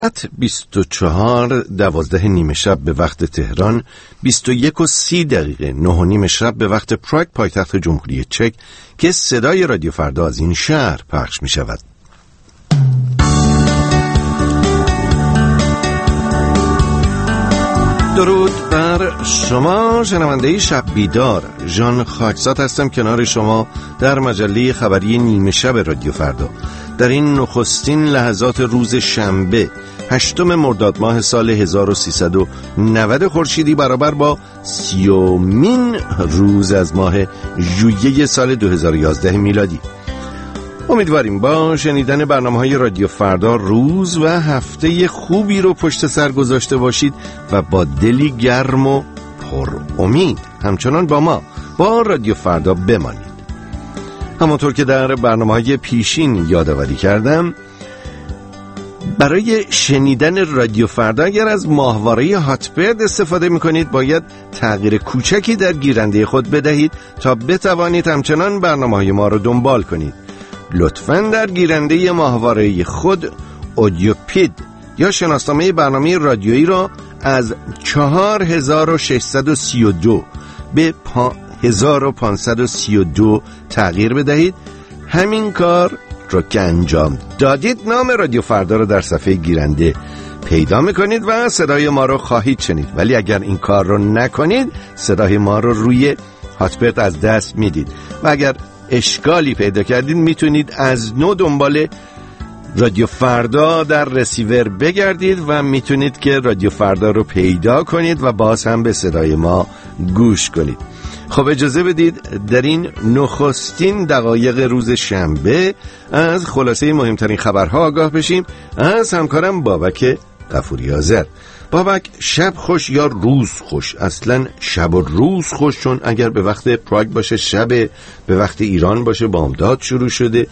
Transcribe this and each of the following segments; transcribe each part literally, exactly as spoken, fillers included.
ساعت بیست و چهار دوازده نیمه شب به وقت تهران، بیست و یک و سی دقیقه نه و نیم شب به وقت پراگ پایتخت جمهوری چک که صدای رادیو فردا از این شهر پخش می شود. درود بر شما شنونده شب بیدار. ژان خاکزاد هستم کنار شما در مجله خبری نیمه شب رادیو فردا در این نخستین لحظات روز شنبه هشتم مرداد ماه سال هزار و سیصد و نود خورشیدی برابر با سیومین روز از ماه ژوئیه سال دو هزار و یازده میلادی. امیدواریم با شنیدن برنامه‌های رادیو فردا روز و هفته خوبی رو پشت سر گذاشته باشید و با دلی گرم و پر امید همچنان با ما با رادیو فردا بمانید. همونطور که در برنامه‌های پیشین یادآوری کردم، برای شنیدن رادیو فردا اگر از ماهواره هاتبرد استفاده می‌کنید باید تغییر کوچکی در گیرنده خود بدهید تا بتوانید همچنان برنامه‌های ما رو دنبال کنید. لطفاً در گیرنده ماهواره خود اودیوپید یا شناسنامه برنامه رادیویی را از چهار هزار و ششصد و سی و دو به هزار و پانصد و سی و دو تغییر بدهید. همین کار رو که انجام دادید نام رادیو فردا رو در صفحه گیرنده پیدا میکنید و صدای ما رو خواهید شنید. ولی اگر این کار رو نکنید صدای ما رو روی هاتبرد از دست میدید و اگر اشکالی پیدا کردید میتونید از نو دنبال رادیو فردا در رسیور بگردید و میتونید که رادیو فردا رو پیدا کنید و باز هم به صدای ما گوش کنید. خب اجازه بدید در این نخستین دقایق روز شنبه از خلاصه مهمترین خبرها آگاه بشیم از همکارم بابک غفوری آذر. بابک، شب خوش یا روز خوش؟ اصلا شب و روز خوش، چون اگر به وقت پراگ باشه شب، به وقت ایران باشه بامداد شروع شده.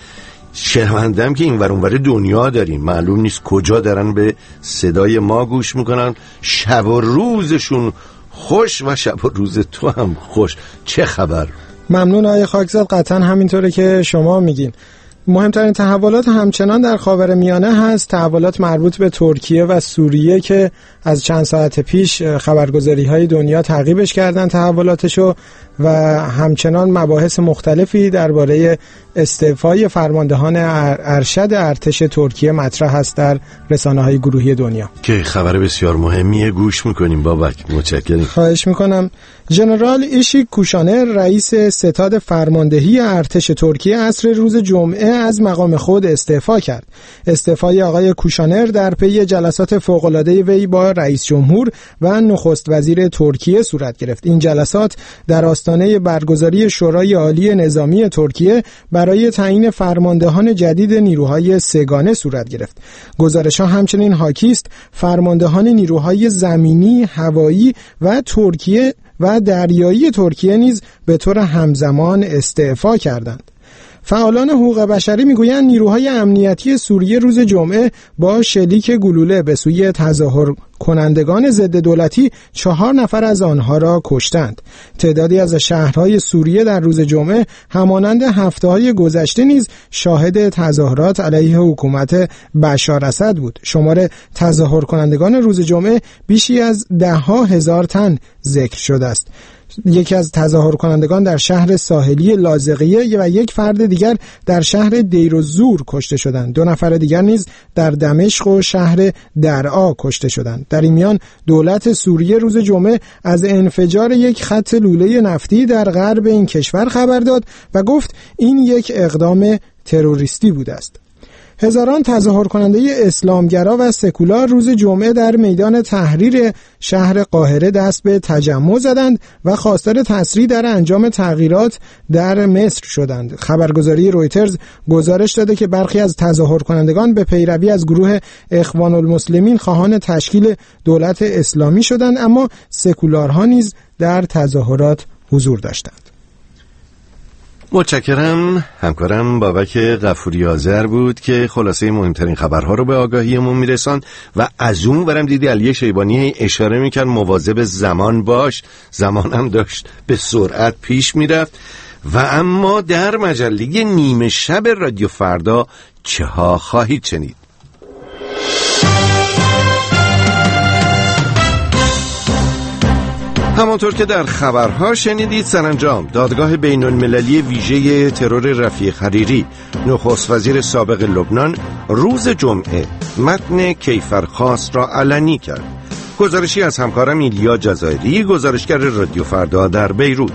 شنوندم که این ور اون ور دنیا داریم، معلوم نیست کجا دارن به صدای ما گوش میکنن. شب و روزشون خوش و شب و روز تو هم خوش. چه خبر؟ ممنون آقای خاکزاد، قطعا همینطوره که شما میگین. مهمترین تحولات همچنان در خاورمیانه هست، تحولات مربوط به ترکیه و سوریه که از چند ساعت پیش خبرگزاری‌های دنیا تعقیبش کردن تحولاتشو و همچنان مباحث مختلفی درباره استعفای فرماندهان ارشد ارتش ترکیه مطرح است در رسانه‌های گروهی دنیا که خبر بسیار مهمیه. گوش میکنیم بابک، متشکرم. خواهش میکنم. ژنرال ایشیک کوشانر رئیس ستاد فرماندهی ارتش ترکیه عصر روز جمعه از مقام خود استعفا کرد. استعفای آقای کوشانر در پی جلسات فوق‌العاده وی با رئیس جمهور و نخست وزیر ترکیه صورت گرفت. این جلسات در آستانه برگزاری شورای عالی نظامی ترکیه برای تعیین فرماندهان جدید نیروهای سه‌گانه صورت گرفت. گزارش‌ها همچنین حاکی است فرماندهان نیروهای زمینی، هوایی و ترکیه و دریایی ترکیه نیز به طور همزمان استعفا کردند. فعالان حقوق بشری میگویند نیروهای امنیتی سوریه روز جمعه با شلیک گلوله به سوی تظاهر کنندگان ضد دولتی چهار نفر از آنها را کشتند. تعدادی از شهرهای سوریه در روز جمعه همانند هفته‌های گذشته نیز شاهد تظاهرات علیه حکومت بشار اسد بود. شمار تظاهر کنندگان روز جمعه بیشی از ده ها هزار تن ذکر شده است. یکی از تظاهر کنندگان در شهر ساحلی لاذقیه و یک فرد دیگر در شهر دیرالزور کشته شدند. دو نفر دیگر نیز در دمشق و شهر درعا کشته شدند. در این میان دولت سوریه روز جمعه از انفجار یک خط لوله نفتی در غرب این کشور خبر داد و گفت این یک اقدام تروریستی بوده است. هزاران تظاهر کننده اسلامگرا و سکولار روز جمعه در میدان تحریر شهر قاهره دست به تجمع زدند و خواستار تسریع در انجام تغییرات در مصر شدند. خبرگزاری رویترز گزارش داده که برخی از تظاهر کنندگان به پیروی از گروه اخوان المسلمین خواهان تشکیل دولت اسلامی شدند، اما سکولارها نیز در تظاهرات حضور داشتند. متشکرم. همکارم بابک غفوری آذر بود که خلاصه مهمترین خبرها رو به آگاهیمون میرساند و از اون برم دیدی علی شیبانی اشاره میکرد مواظب زمان باش. زمان هم داشت به سرعت پیش میرفت و اما در مجله نیمه شب رادیو فردا چه ها خواهید شنید. همانطور که در خبرها شنیدید، سرانجام دادگاه بین المللی ویژه ترور رفیق حریری، نخست وزیر سابق لبنان، روز جمعه متن کیفرخواست را علنی کرد. گزارشی از همکارم ایلیا جزایری، گزارشگر رادیو فردا در بیروت.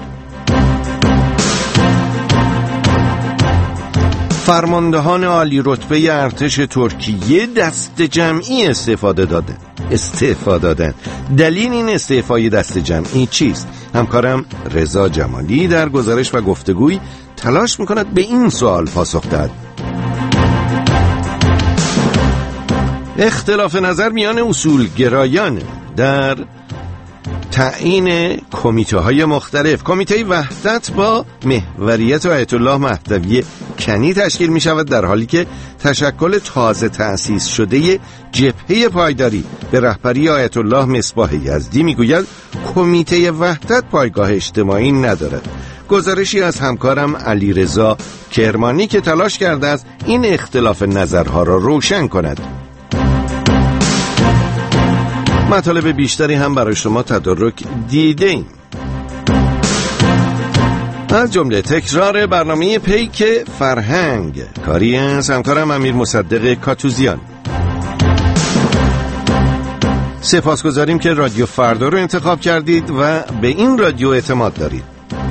فرماندهان عالی رتبه ارتش ترکیه دست جمعی استفاده دادن استعفا دادن. دلیل این استعفای دست جمعی چیست؟ همکارم رضا جمالی در گزارش و گفتگوی تلاش میکند به این سوال پاسخ دهد. اختلاف نظر میان اصولگرایان در تعیین کمیته های مختلف. کمیته وحدت با محوریت آیت الله مهدوی کنی تشکیل می شود، در حالی که تشکل تازه تأسیس شده جبهه پایداری به رهبری آیت الله مصباح یزدی می گوید کمیته وحدت پایگاه اجتماعی ندارد. گزارشی از همکارم علیرضا کرمانی که تلاش کرده است این اختلاف نظرها را روشن کند. مطالب بیشتری هم برای شما تدارک دیده ایم، از جمله تکرار برنامه پیک فرهنگ، کاری از همکارم امیر مصدق کاتوزیان. سپاسگزاریم که رادیو فردا رو انتخاب کردید و به این رادیو اعتماد دارید.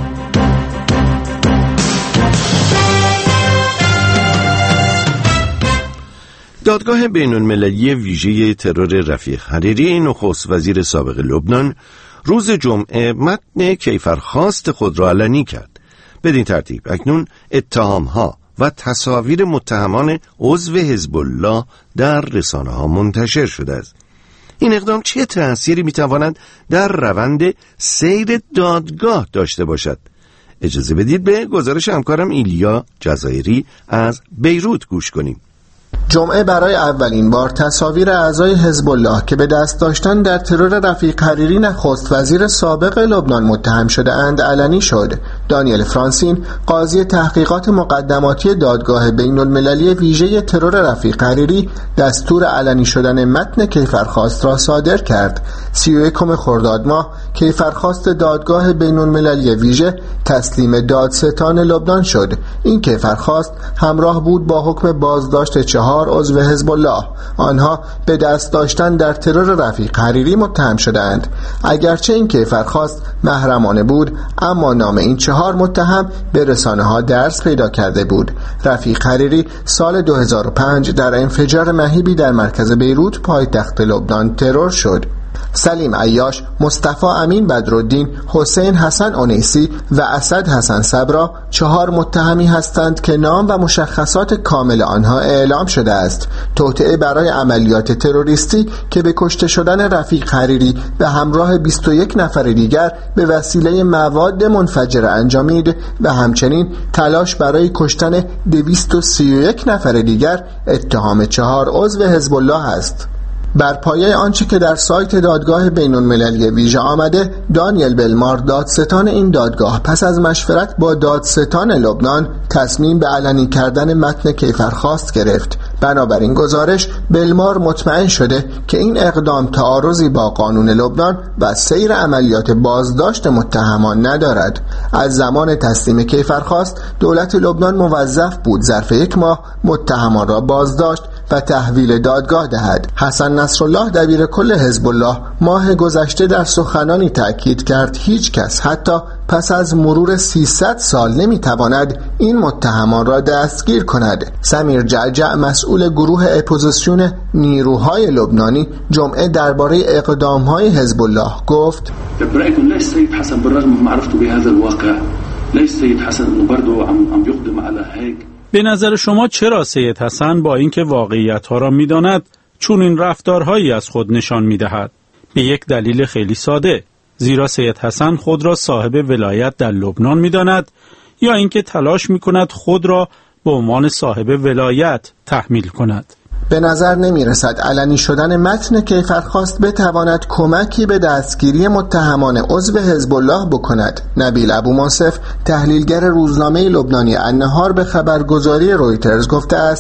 دادگاه بین المللی ویژه ترور رفیق حریری، نخست وزیر سابق لبنان، روز جمعه متن کیفرخواست خود را علنی کرد. بدین ترتیب اکنون اتهام‌ها و تصاویر متهمان عضو حزب الله در رسانه‌ها منتشر شده است. این اقدام چه تأثیری می‌تواند در روند سیر دادگاه داشته باشد؟ اجازه بدید به گزارش همکارم ایلیا جزایری از بیروت گوش کنیم. جمعه برای اولین بار تصاویر اعضای حزب الله که به دست داشتن در ترور رفیق حریری نخست وزیر سابق لبنان متهم شده اند علنی شد. دانیل فرانسین، قاضی تحقیقات مقدماتی دادگاه بین المللی ویژه ترور رفیق حریری، دستور علنی شدن متن کیفرخواست را صادر کرد. سی و یکم خرداد ماه کیفرخواست دادگاه بین المللی ویژه تسلیم دادستان لبنان شد. این کیفرخواست همراه بود با حکم بازداشت چهار عضو حزب الله. آنها به دست داشتن در ترور رفیق حریری متهم شدند. اگرچه این کیفرخواست محرمانه بود، اما نام این چهار متهم به رسانه ها درس پیدا کرده بود. رفیق حریری سال دو هزار و پنج در انفجار مهیبی در مرکز بیروت پایتخت لبنان ترور شد. سلیم عیاش، مصطفی امین بدرالدین، حسین حسن اونیسی و اسد حسن صبرا چهار متهمی هستند که نام و مشخصات کامل آنها اعلام شده است. توطئه برای عملیات تروریستی که به کشته شدن رفیق حریری به همراه بیست و یک نفر دیگر به وسیله مواد منفجره انجامید و همچنین تلاش برای کشتن دویست و سی و یک نفر دیگر اتهام چهار عضو حزب الله است. بر پایه آنچه که در سایت دادگاه بین المللی ویژه آمده، دانیل بلمار، دادستان این دادگاه، پس از مشورت با دادستان لبنان تصمیم به علنی کردن متن کیفرخواست گرفت. بنابراین گزارش، بلمار مطمئن شده که این اقدام تعارضی با قانون لبنان و سیر عملیات بازداشت متهمان ندارد. از زمان تسلیم کیفرخواست دولت لبنان موظف بود ظرف یک ماه متهمان را بازداشت و تحویل دادگاه دهد. حسن نصرالله، دبیر کل حزب الله، ماه گذشته در سخنانی تأکید کرد هیچ کس حتی پس از مرور سیصد سال نمیتواند این متهمان را دستگیر کند. سمیر جعجع، مسئول گروه اپوزیسیون نیروهای لبنانی، جمعه درباره اقدامهای حزب الله گفت: برأيكم ليش السيد حسن بالرغم من معرفته بهذا الواقع ليش السيد حسن انه برضه عم عم يقدم على هيك. به نظر شما چرا سید حسن با اینکه واقعیت‌ها را می‌داند چون این رفتارهایی از خود نشان می‌دهد؟ به یک دلیل خیلی ساده، زیرا سید حسن خود را صاحب ولایت در لبنان می‌داند یا اینکه تلاش می‌کند خود را به عنوان صاحب ولایت تحمیل کند. به نظر نمی رسد علنی شدن متن کیفرخواست بتواند کمکی به دستگیری متهمان عضو حزب الله بکند. نبیل ابو منصف، تحلیلگر روزنامه لبنانی النهار، به خبرگزاری رویترز گفته است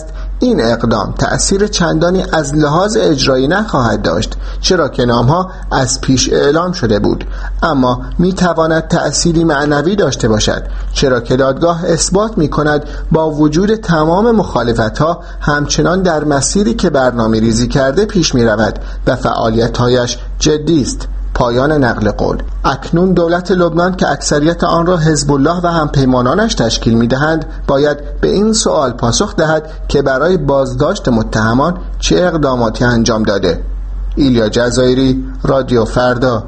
این اقدام تأثیر چندانی از لحاظ اجرایی نخواهد داشت، چرا که نامها از پیش اعلام شده بود، اما میتواند تأثیری معنوی داشته باشد، چرا که دادگاه اثبات میکند با وجود تمام مخالفتها همچنان در مسیری که برنامه ریزی کرده پیش میرود و فعالیتهایش جدی است. پایان نقل قول. اکنون دولت لبنان که اکثریت آن را حزب الله و همپیمانانش تشکیل می‌دهند باید به این سوال پاسخ دهد که برای بازداشت متهمان چه اقداماتی انجام داده. ایلیا جزایری، رادیو فردا.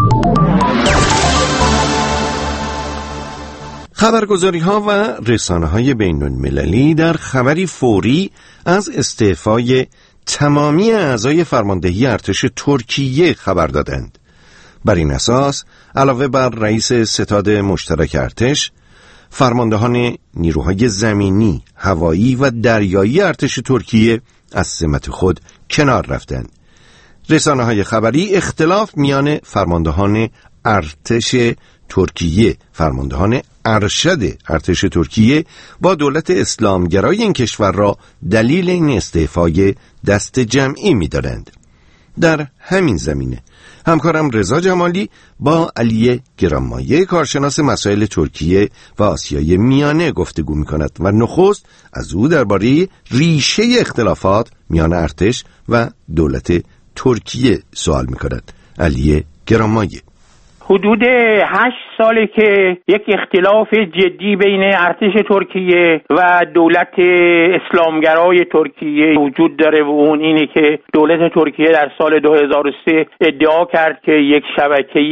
خبرگزاری‌ها و رسانه‌های بین‌المللی در خبری فوری از استعفای تمامی اعضای فرماندهی ارتش ترکیه خبر دادند. بر این اساس علاوه بر رئیس ستاد مشترک ارتش، فرماندهان نیروهای زمینی، هوایی و دریایی ارتش ترکیه از سمت خود کنار رفتند. رسانه‌های خبری اختلاف میان فرماندهان ارتش ترکیه، فرماندهان ارشد ارتش ترکیه با دولت اسلامگرای این کشور را دلیل این استعفای دست جمعی می‌دانند. در همین زمینه همکارم رضا جمالی با علی گرانمایه کارشناس مسائل ترکیه و آسیای میانه گفتگو می‌کند و نخست از او درباره ریشه اختلافات میان ارتش و دولت ترکیه سوال می‌کند. علی گرانمایه: حدود هشت ساله که یک اختلاف جدی بین ارتش ترکیه و دولت اسلامگرای ترکیه وجود داره و اون اینه که دولت ترکیه در سال دو هزار و سه ادعا کرد که یک شبکه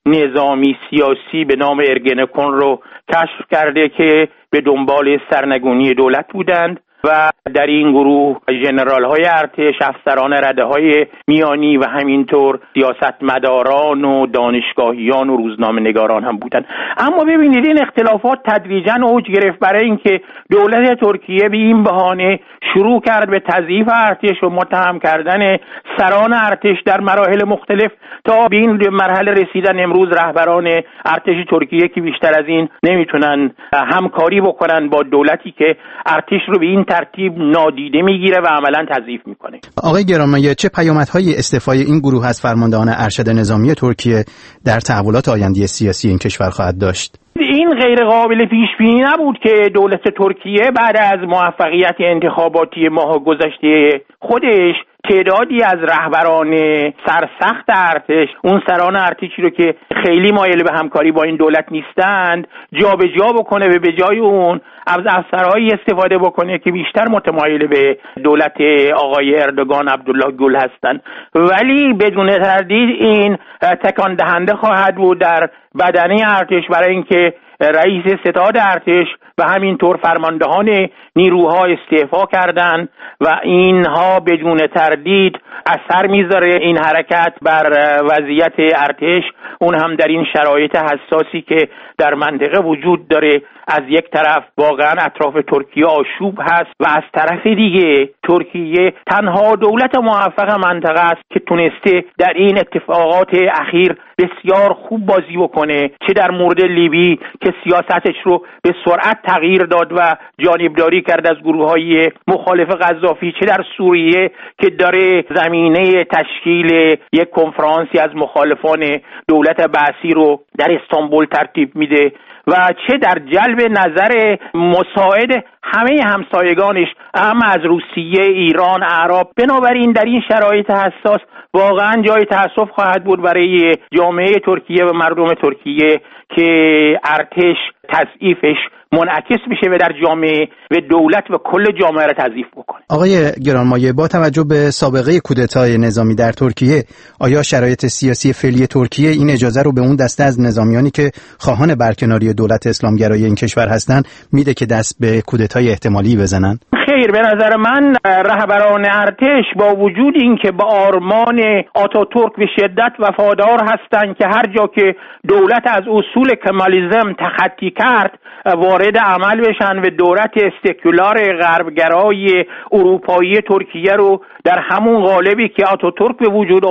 نظامی سیاسی به نام ارگنکون رو کشف کرده که به دنبال سرنگونی دولت بودند و در این گروه ژنرال های ارتش، افسران رده های میانی و همینطور سیاستمداران و دانشگاهیان و روزنامه نگاران هم بودند. اما ببینید این اختلافات تدریجاً اوج گرفت برای اینکه دولت ترکیه به این بهانه شروع کرد به تضعیف ارتش و متهم کردن سران ارتش در مراحل مختلف تا به این مرحله رسیدن امروز رهبران ارتش ترکیه که بیشتر از این نمیتونن همکاری بکنن با دولتی که ارتش رو به این ترتیب نادیده میگیره و عملا تضعیف میکنه. آقای گرانمایه، چه پیامدهای استعفای این گروه از فرماندهان ارشد نظامی ترکیه در تحولات آینده سیاسی این کشور خواهد داشت؟ این غیر قابل پیش بینی نبود که دولت ترکیه بعد از موفقیت انتخاباتی ماه گذشته خودش تعدادی از رهبران سرسخت ارتش، اون سران ارتشی رو که خیلی مایل به همکاری با این دولت نیستند، جابجا بکنه و به جای اون از افسرهایی استفاده بکنه که بیشتر متمایل به دولت آقای اردوغان عبدالله گل هستند. ولی بدون تردید این تکان دهنده خواهد بود در بدنه ارتش برای اینکه رئیس ستاد ارتش و همینطور فرماندهان نیروها استعفا کردند و اینها بدون تردید اثر میذاره این حرکت بر وضعیت ارتش، اون هم در این شرایط حساسی که در منطقه وجود داره. از یک طرف واقعا اطراف ترکیه آشوب هست و از طرف دیگه ترکیه تنها دولت موفق منطقه است که تونسته در این اتفاقات اخیر بسیار خوب بازی بکنه، چه در مورد لیبی که سیاستش رو به سرعت تغییر داد و جانبداری کرد از گروه‌های مخالف قذافی، چه در سوریه که داره زمینه تشکیل یک کنفرانسی از مخالفان دولت بعثی رو در استانبول ترتیب میده و چه در جلب نظر مساعد همه همسایگانش، اما از روسیه، ایران، عرب. بنابراین در این شرایط حساس واقعا جای تأسف خواهد بود برای جامعه ترکیه و مردم ترکیه که ارتش تضعیفش منعکس میشه و در جامعه و دولت و کل جامعه را تضعیف بکنه. آقای گرانمایه، با توجه به سابقه کودتای نظامی در ترکیه، آیا شرایط سیاسی فعلی ترکیه این اجازه رو به اون دسته از نظامیانی که خواهان برکناری دولت اسلامگرای این کشور هستند میده که دست به کودتای احتمالی بزنن؟ خیر، به نظر من رهبران ارتش با وجود اینکه با آرمان آتاتورک به شدت وفادار هستند که هر جا که دولت از اصول کمالیسم تخطی کرد وارد عمل بشن و دولت سکولار غربگرای اروپایی ترکیه رو در همون قالبی که آتاتورک به وجود آورد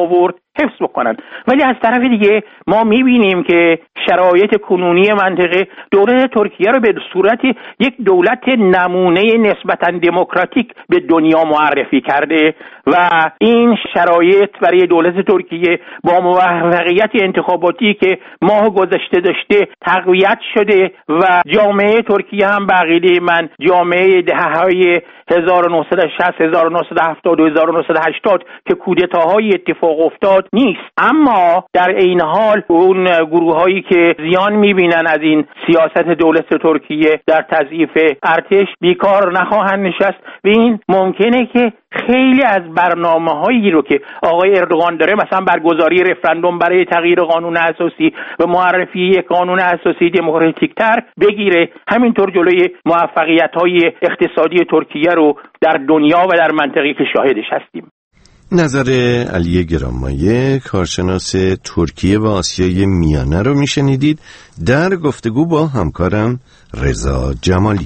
حفظ بکنن. ولی از طرف دیگه ما میبینیم که شرایط کنونی منطقه دولت ترکیه رو به صورت یک دولت نمونه نسبتاً دموکراتیک به دنیا معرفی کرده و این شرایط برای دولت ترکیه با موفقیت انتخاباتی که ماه گذشته داشته تقویت شده و جامعه ترکیه هم به عقیده من جامعه دهه‌های هزار و نهصد و شصت، هزار و نهصد و هفتاد و هزار و نهصد و هشتاد که کودتاهای اتفاق افتاد نیست. اما در این حال اون گروه‌هایی که زیان می‌بینن از این سیاست دولت ترکیه در تضعیف ارتش بیکار نخواهند نشست و این ممکنه که خیلی از برنامه‌هایی رو که آقای اردوغان داره، مثلا برگزاری رفراندوم برای تغییر قانون اساسی و معرفی یک قانون اساسی دموکراتیک‌تر بگیره، همینطور جلوی موفقیت‌های اقتصادی ترکیه رو در دنیا و در منطقه که شاهدش هستیم. نظر علی گرانمایه کارشناس ترکیه و آسیای میانه رو میشنیدید در گفتگو با همکارم رضا جمالی.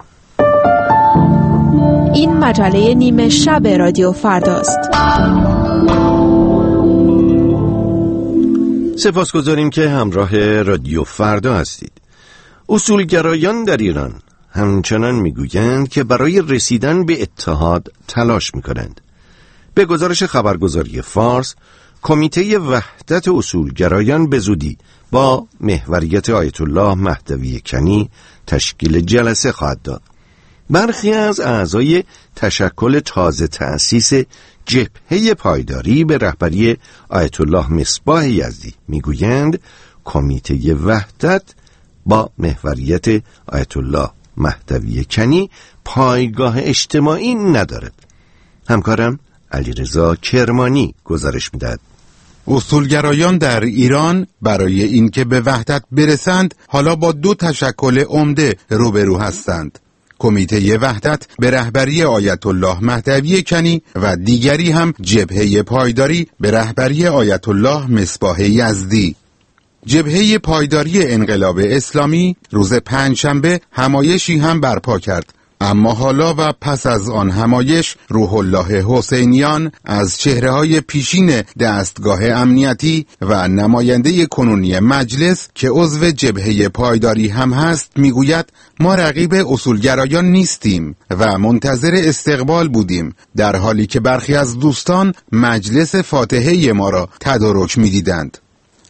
این مجله نیمه شب رادیو فرداست. سپاسگزاریم که همراه رادیو فردا هستید. اصولگرایان در ایران همچنان میگویند که برای رسیدن به اتحاد تلاش میکنند. به گزارش خبرگزاری فارس، کمیته وحدت اصولگرایان به زودی با محوریت آیت الله مهدوی کنی تشکیل جلسه خواهد داد. برخی از اعضای تشکل تازه تأسیس جبهه پایداری به رهبری آیت الله مصباح یزدی میگویند کمیته وحدت با محوریت آیت الله مهدوی کنی پایگاه اجتماعی ندارد. همکارم علیرضا کرمانی گزارش میدهد. اصولگرایان در ایران برای اینکه به وحدت برسند حالا با دو تشکل عمده روبرو هستند. کمیته وحدت به رهبری آیت الله مهدوی کنی و دیگری هم جبهه پایداری به رهبری آیت الله مصباح یزدی. جبهه پایداری انقلاب اسلامی روز پنجشنبه همایشی هم برپا کرد، اما حالا و پس از آن همایش روح الله حسینیان از چهره‌های پیشین دستگاه امنیتی و نماینده کنونی مجلس که عضو جبهه پایداری هم هست میگوید ما رقیب اصولگرایان نیستیم و منتظر استقبال بودیم، در حالی که برخی از دوستان مجلس فاتحه ما را تدارک می‌دیدند.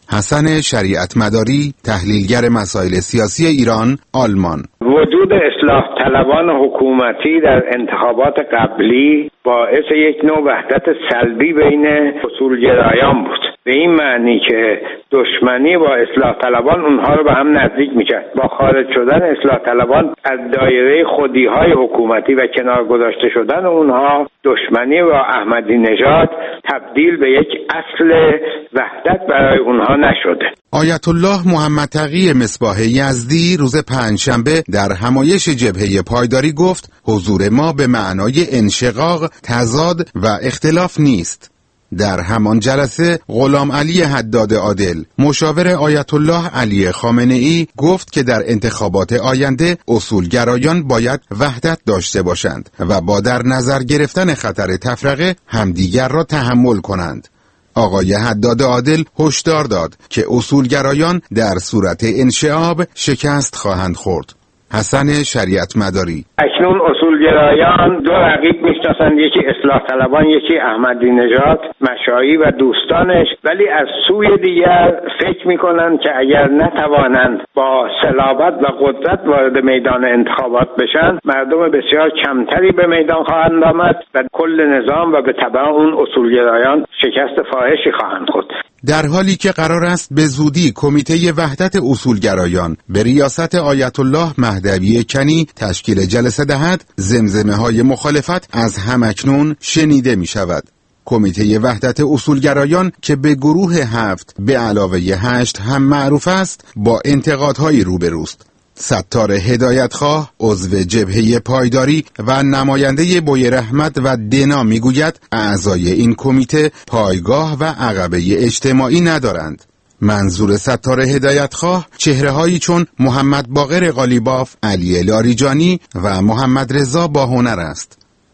حسن شریعت مداری، تحلیلگر مسائل سیاسی ایران، آلمان: وجود اصلاح طلبان حکومتی در انتخابات قبلی باعث یک نوع وحدت سلبی بین اصولگرایان بود، به این معنی که دشمنی با اصلاح طلبان اونها رو به هم نزدیک میکرد. با خارج شدن اصلاح طلبان از دایره خودیهای حکومتی و کنار گذاشته شدن اونها، دشمنی با احمدی نژاد تبدیل به یک اصل وحدت برای اونها نشده. آیت الله محمد تقی مصباح یزدی روز پنجشنبه در همایش جبهه پایداری گفت حضور ما به معنای انشقاق، تضاد و اختلاف نیست. در همان جلسه غلام علی حداد عادل، مشاور آیت الله علی خامنه ای، گفت که در انتخابات آینده اصولگرایان باید وحدت داشته باشند و با در نظر گرفتن خطر تفرقه همدیگر را تحمل کنند. آقای حداد عادل هشدار داد که اصولگرایان در صورت انشعاب شکست خواهند خورد. حسن شریعت مداری: اکنون اصولگرایان دو رقیب میشناسند، یکی اصلاح طلبان، یکی احمدی نژاد، مشایی و دوستانش، ولی از سوی دیگر فکر میکنند که اگر نتوانند با صلابت و قدرت وارد میدان انتخابات بشن، مردم بسیار کمتری به میدان خواهند آمد و کل نظام و به تبع اون اصولگرایان شکست فاحشی خواهند خورد. در حالی که قرار است به زودی کمیته وحدت اصولگرایان به ریاست آیت الله مهدوی کنی تشکیل جلسه دهد، زمزمه های مخالفت از همکنون شنیده می شود. کمیته وحدت اصولگرایان که به گروه هفت به علاوه هشت هم معروف است، با انتقادهایی روبروست. ستار هدایتخواه، عضو جبهه پایداری و نماینده بویراحمد و دنا میگوید اعضای این کمیته پایگاه و عقبه اجتماعی ندارند. منظور ستار هدایتخواه چهره‌هایی چون محمد باقر قالیباف، علی لاریجانی و محمد رضا باهنر است.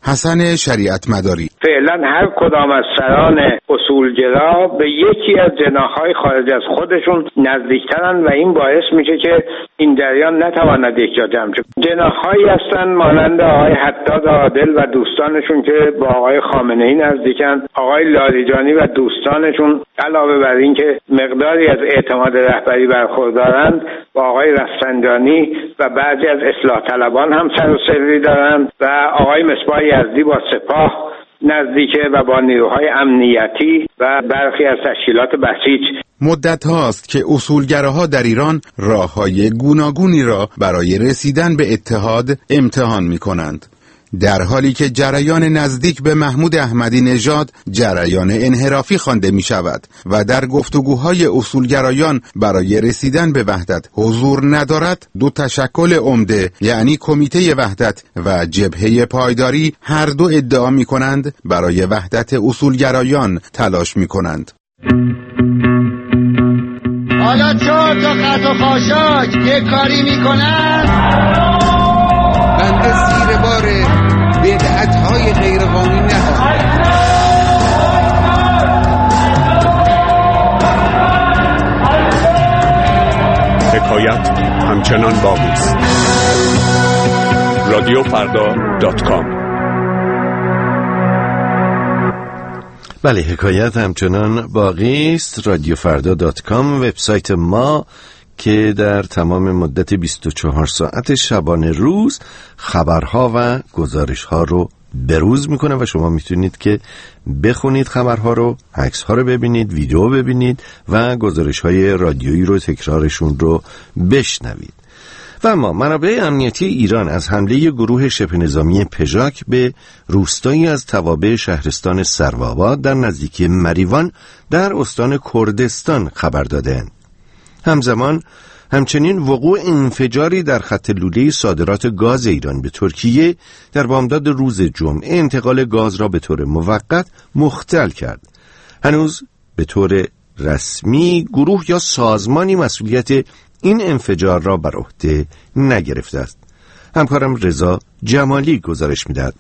حسن شریعت مداری: فعلا هر کدام از سران اصولگرا به یکی از جناح‌های خارج از خودشون نزدیکترن و این باعث میشه که این جریان نتواند یک جا جمع شد. جناح‌هایی هستن مانند آقای حداد عادل و دوستانشون که با آقای خامنه‌ای نزدیکن، آقای لاریجانی و دوستانشون علاوه بر این که مقداری از اعتماد رهبری برخوردارند، با آقای رفسنجانی و بعضی از اصلاح طلبان هم سر و سری دارند و آقای مصباح یزدی با سپاه نزدیکه و با نیروهای امنیتی و برخی از تشکیلات بسیج. مدت هاست که اصولگراها در ایران راههای گوناگونی را برای رسیدن به اتحاد امتحان می کنند، در حالی که جریان نزدیک به محمود احمدی نژاد جریان انحرافی خوانده می شود و در گفتگوهای اصولگرایان برای رسیدن به وحدت حضور ندارد. دو تشکل عمده یعنی کمیته وحدت و جبهه پایداری هر دو ادعا می کنند برای وحدت اصولگرایان تلاش می کنند. حالا چهار تا خط و خاشاک یک کاری می کنند، بنده زیر بار بدعت‌های غیرقانونی نخواهد. حکایت همچنان باقی است. رادیو فردا دات کام. بله، حکایت همچنان باقی است. رادیو فردا دات کام وبسایت ما که در تمام مدت بیست و چهار ساعت شبانه روز خبرها و گزارشها رو بروز میکنه و شما میتونید که بخونید خبرها رو، عکسها رو ببینید، ویدیو ببینید و گزارشهای رادیویی رو، تکرارشون رو بشنوید. و اما منابع امنیتی ایران از حمله گروه شبه نظامی پژاک به روستایی از توابع شهرستان سروآباد در نزدیکی مریوان در استان کردستان خبر دادند. همزمان همچنین وقوع انفجاری در خط لوله صادرات گاز ایران به ترکیه در بامداد روز جمعه انتقال گاز را به طور موقت مختل کرد. هنوز به طور رسمی گروه یا سازمانی مسئولیت این انفجار را بر عهده نگرفته است. همکارم رضا جمالی گزارش می‌دهد.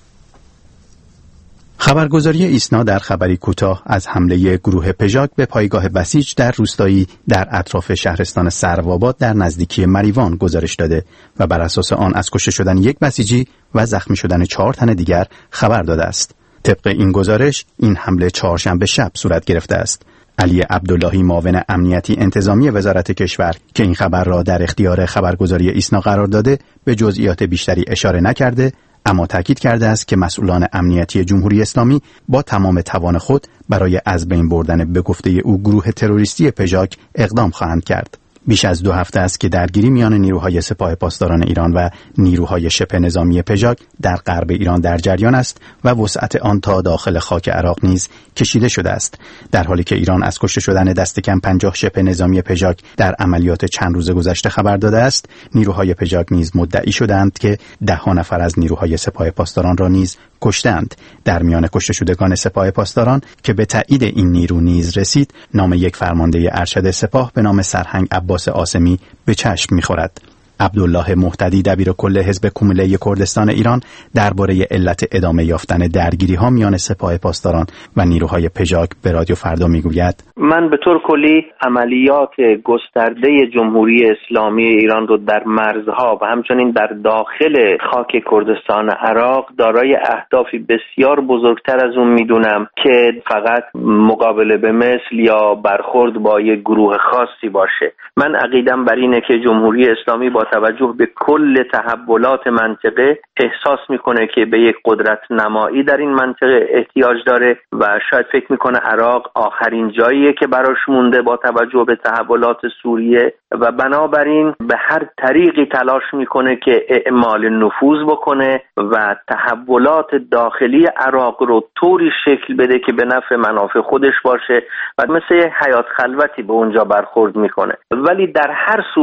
خبرگزاری ایسنا در خبری کوتاه از حمله گروه پژاک به پایگاه بسیج در روستایی در اطراف شهرستان سروآباد در نزدیکی مریوان گزارش داده و بر اساس آن از کشته شدن یک بسیجی و زخمی شدن چهار تن دیگر خبر داده است. طبق این گزارش این حمله چهارشنبه شب صورت گرفته است. علی عبداللهی معاون امنیتی انتظامی وزارت کشور که این خبر را در اختیار خبرگزاری ایسنا قرار داده به جزئیات بیشتری اشاره نکرده، اما تاکید کرده است که مسئولان امنیتی جمهوری اسلامی با تمام توان خود برای از بین بردن به گفته او گروه تروریستی پژاک اقدام خواهند کرد. بیش از دو هفته است که درگیری میان نیروهای سپاه پاسداران ایران و نیروهای شبه نظامی پژاک در غرب ایران در جریان است و وسعت آن تا داخل خاک عراق نیز کشیده شده است، در حالی که ایران از کشته شدن دست کم پنجاه شبه نظامی پژاک در عملیات چند روز گذشته خبر داده است. نیروهای پژاک نیز مدعی شدند که ده ها نفر از نیروهای سپاه پاسداران را نیز کشتند. در میان کشته شدگان سپاه پاسداران که به تایید این نیرو نیز رسید، نام یک فرمانده ارشد سپاه به نام سرهنگ عباس عاصمی به چشم می‌خورد. عبدالله مهتدی دبیرکل حزب کومله کردستان ایران درباره علت ادامه یافتن درگیری‌ها میان سپاه پاسداران و نیروهای پژاک به رادیو فردا میگوید: من به طور کلی عملیات گسترده جمهوری اسلامی ایران رو در مرزها و همچنین در داخل خاک کردستان عراق دارای اهدافی بسیار بزرگتر از اون میدونم که فقط مقابله به مثل یا برخورد با یک گروه خاصی باشه. من عقیدم بر اینه که جمهوری اسلامی با توجه به کل تحولات منطقه احساس میکنه که به یک قدرت نمایی در این منطقه احتیاج داره و شاید فکر میکنه عراق آخرین جاییه که براش مونده با توجه به تحولات سوریه و بنابراین به هر طریقی تلاش میکنه که اعمال نفوذ بکنه و تحولات داخلی عراق رو طوری شکل بده که به نفع منافع خودش باشه و مثل حیات خلوتی به اونجا برخورد میکنه. ولی در هر صورت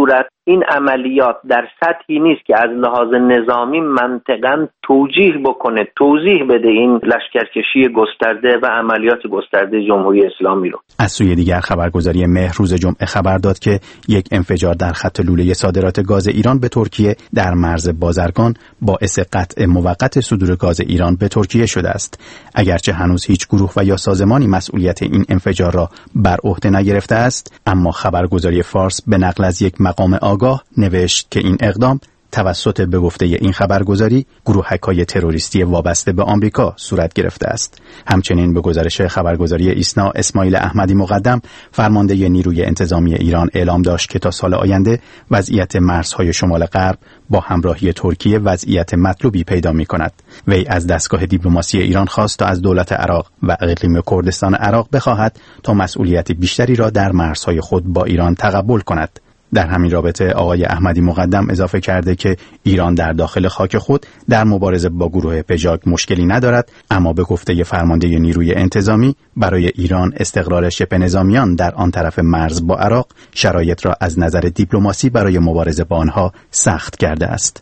این عملیات در سطحی نیست که از لحاظ نظامی منطقاً توجیه بکنه، توضیح بده این لشکرکشی گسترده و عملیات گسترده جمهوری اسلامی رو. از سوی دیگر خبرگزاری مهر روز جمعه خبر داد که یک انفجار در خط لوله صادرات گاز ایران به ترکیه در مرز بازرگان باعث قطع موقت صدور گاز ایران به ترکیه شده است. اگرچه هنوز هیچ گروه و یا سازمانی مسئولیت این انفجار را بر عهده نگرفته است، اما خبرگزاری فارس به نقل از یک مقام آگاه نوشت که این اقدام توسط به گفته این خبرگزاری گروهک‌های تروریستی وابسته به آمریکا صورت گرفته است. همچنین به گزارش خبرگزاری ایسنا، اسماعیل احمدی مقدم فرمانده نیروی انتظامی ایران اعلام داشت که تا سال آینده وضعیت مرزهای شمال غرب با همراهی ترکیه وضعیت مطلوبی پیدا می‌کند. وی از دستگاه دیپلماسی ایران خواست تا از دولت عراق و اقلیم کردستان عراق بخواهد تا مسئولیت بیشتری را در مرزهای خود با ایران تقبل کند. در همین رابطه آقای احمدی مقدم اضافه کرده که ایران در داخل خاک خود در مبارزه با گروه پژاک مشکلی ندارد، اما به گفته فرمانده نیروی انتظامی برای ایران استقرار شبه نظامیان در آن طرف مرز با عراق شرایط را از نظر دیپلماسی برای مبارزه با آنها سخت کرده است.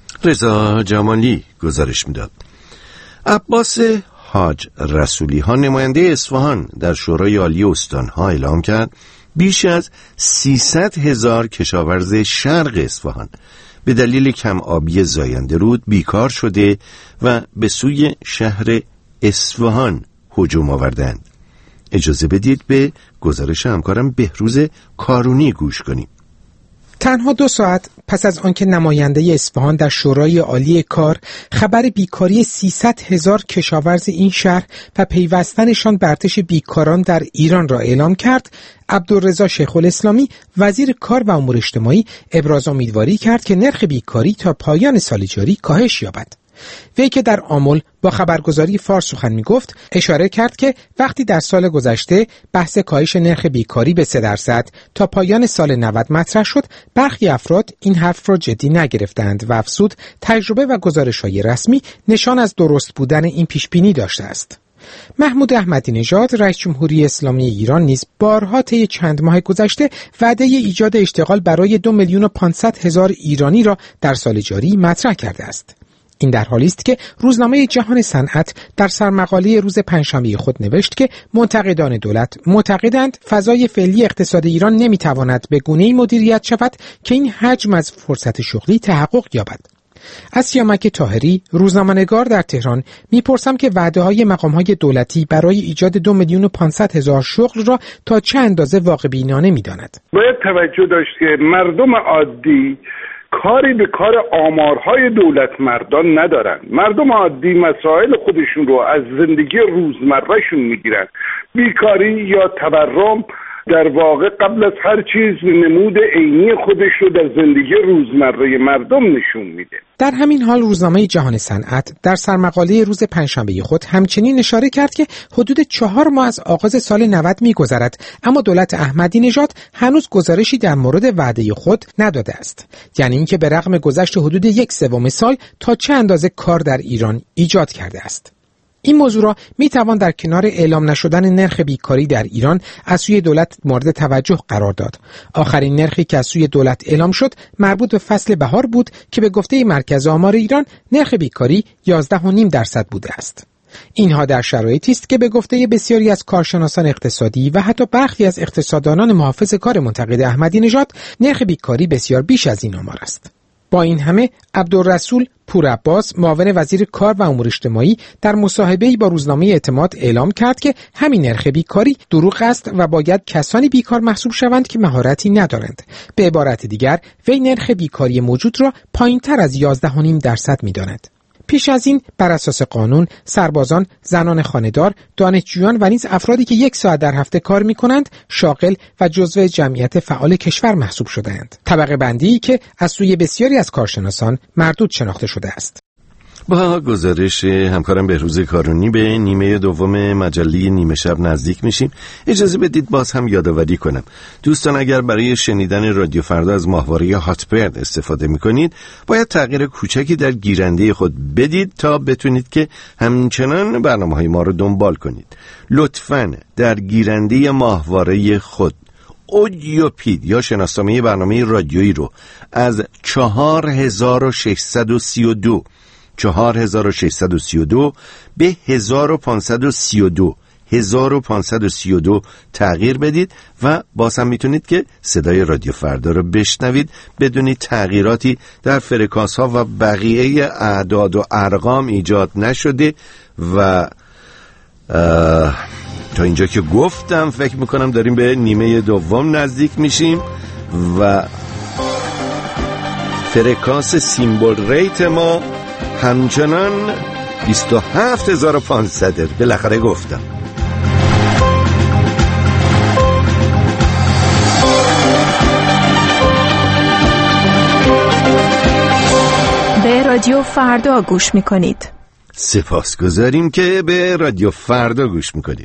رضا جمالی گزارش میداد. عباس حاج رسولی ها نماینده اصفهان در شورای عالی استان‌ها اعلام کرد بیش از سیصد هزار کشاورز شرق اصفهان به دلیل کم آبی زاینده رود بیکار شده و به سوی شهر اصفهان هجوم آوردند. اجازه بدید به گزارش همکارم بهروز کارونی گوش کنیم. تنها دو ساعت پس از آنکه نماینده اصفهان در شورای عالی کار خبر بیکاری سیصد هزار کشاورز این شهر و پیوستنشان به ارتش بیکاران در ایران را اعلام کرد، عبدالرضا شیخ الاسلامی وزیر کار و امور اجتماعی ابراز امیدواری کرد که نرخ بیکاری تا پایان سال جاری کاهش یابد. وی که در آمل با خبرگزاری فارس سخن می گفت اشاره کرد که وقتی در سال گذشته بحث کاهش نرخ بیکاری به سه درصد تا پایان سال نود مطرح شد، برخی افراد این حرف را جدی نگرفتند و افزود تجربه و گزارش‌های رسمی نشان از درست بودن این پیشبینی داشته است. محمود احمدی نژاد رئیس جمهوری اسلامی ایران نیز بارها طی چند ماه گذشته وعده ایجاد اشتغال برای دو میلیون و پانصد هزار ایرانی را در سال جاری مطرح کرده است. این در حالی است که روزنامه جهان صنعت در سرمقاله روز پنجشنبه خود نوشت که منتقدان دولت معتقدند فضای فعلی اقتصاد ایران نمیتواند به گونه‌ای مدیریت شود که این حجم از فرصت شغلی تحقق یابد. از سیامک طاهری روزنامه‌نگار در تهران میپرسم که وعده‌های مقام‌های دولتی برای ایجاد دو میلیون و پانصد هزار شغل را تا چه اندازه واقع بینانه می‌داند؟ باید توجه داشت که مردم عادی کاری به کار آمارهای دولت مردان ندارن. مردم عادی مسائل خودشون رو از زندگی روزمرهشون میگیرن. بیکاری یا تورم در واقع قبل از هر چیز نمود عینی خودش رو در زندگی روزمره مردم نشون میده. در همین حال روزنامه جهان صنعت در سرمقاله روز پنجشنبه خود همچنین اشاره کرد که حدود چهار ماه از آغاز سال نود میگذرد، اما دولت احمدی نژاد هنوز گزارشی در مورد وعده خود نداده است. یعنی اینکه به رغم گذشت حدود یک سوم سال تا چه اندازه کار در ایران ایجاد کرده است. این موضوع را می توان در کنار اعلام نشدن نرخ بیکاری در ایران از سوی دولت مورد توجه قرار داد. آخرین نرخی که از سوی دولت اعلام شد مربوط به فصل بهار بود که به گفته مرکز آمار ایران نرخ بیکاری یازده و نیم درصد بوده است. اینها در شرایطی است که به گفته بسیاری از کارشناسان اقتصادی و حتی برخی از اقتصاددانان محافظ کار منتقد احمدی نژاد نرخ بیکاری بسیار بیش از این آمار است. با این همه عبدالرسول پورعباس معاون وزیر کار و امور اجتماعی در مصاحبه‌ای با روزنامه اعتماد اعلام کرد که همین نرخ بیکاری دروغ است و باید کسانی بیکار محسوب شوند که مهارتی ندارند. به عبارت دیگر وی نرخ بیکاری موجود را پایین‌تر از یازده و نیم درصد می‌داند. پیش از این بر اساس قانون سربازان، زنان خانه‌دار، دانشجویان و نیز افرادی که یک ساعت در هفته کار می‌کنند شاغل و جزو جمعیت فعال کشور محسوب شده‌اند. طبقه بندی که از سوی بسیاری از کارشناسان مردود شناخته شده است. با گزارش همکارم بهروز کارونی به نیمه دوم مجله نیمه شب نزدیک میشیم. اجازه بدید باز هم یادآوری کنم دوستان، اگر برای شنیدن رادیو فردا از ماهواره هاتبرد استفاده میکنید باید تغییر کوچکی در گیرنده خود بدید تا بتونید که همچنان برنامه‌های ما رو دنبال کنید. لطفاً در گیرنده ماهواره خود اودیو پید یا شناسنامه برنامه رادیویی رو از چهار هزار و ششصد و سی و دو چهار هزار و ششصد و سی و دو به هزار و پانصد و سی و دو هزار و پانصد و سی و دو تغییر بدید و باز هم میتونید که صدای رادیو فردا رو بشنوید بدون تغییراتی در فرکانس ها و بقیه اعداد و ارقام ایجاد نشده. و تا اینجا که گفتم فکر میکنم داریم به نیمه دوم نزدیک میشیم و فرکانس سیمبل ریت ما همچنان بیست و هفت هزار و پانصد. بالاخره گفتم. به رادیو فردا گوش میکنید. سپاسگزاریم که به رادیو فردا گوش میکنید.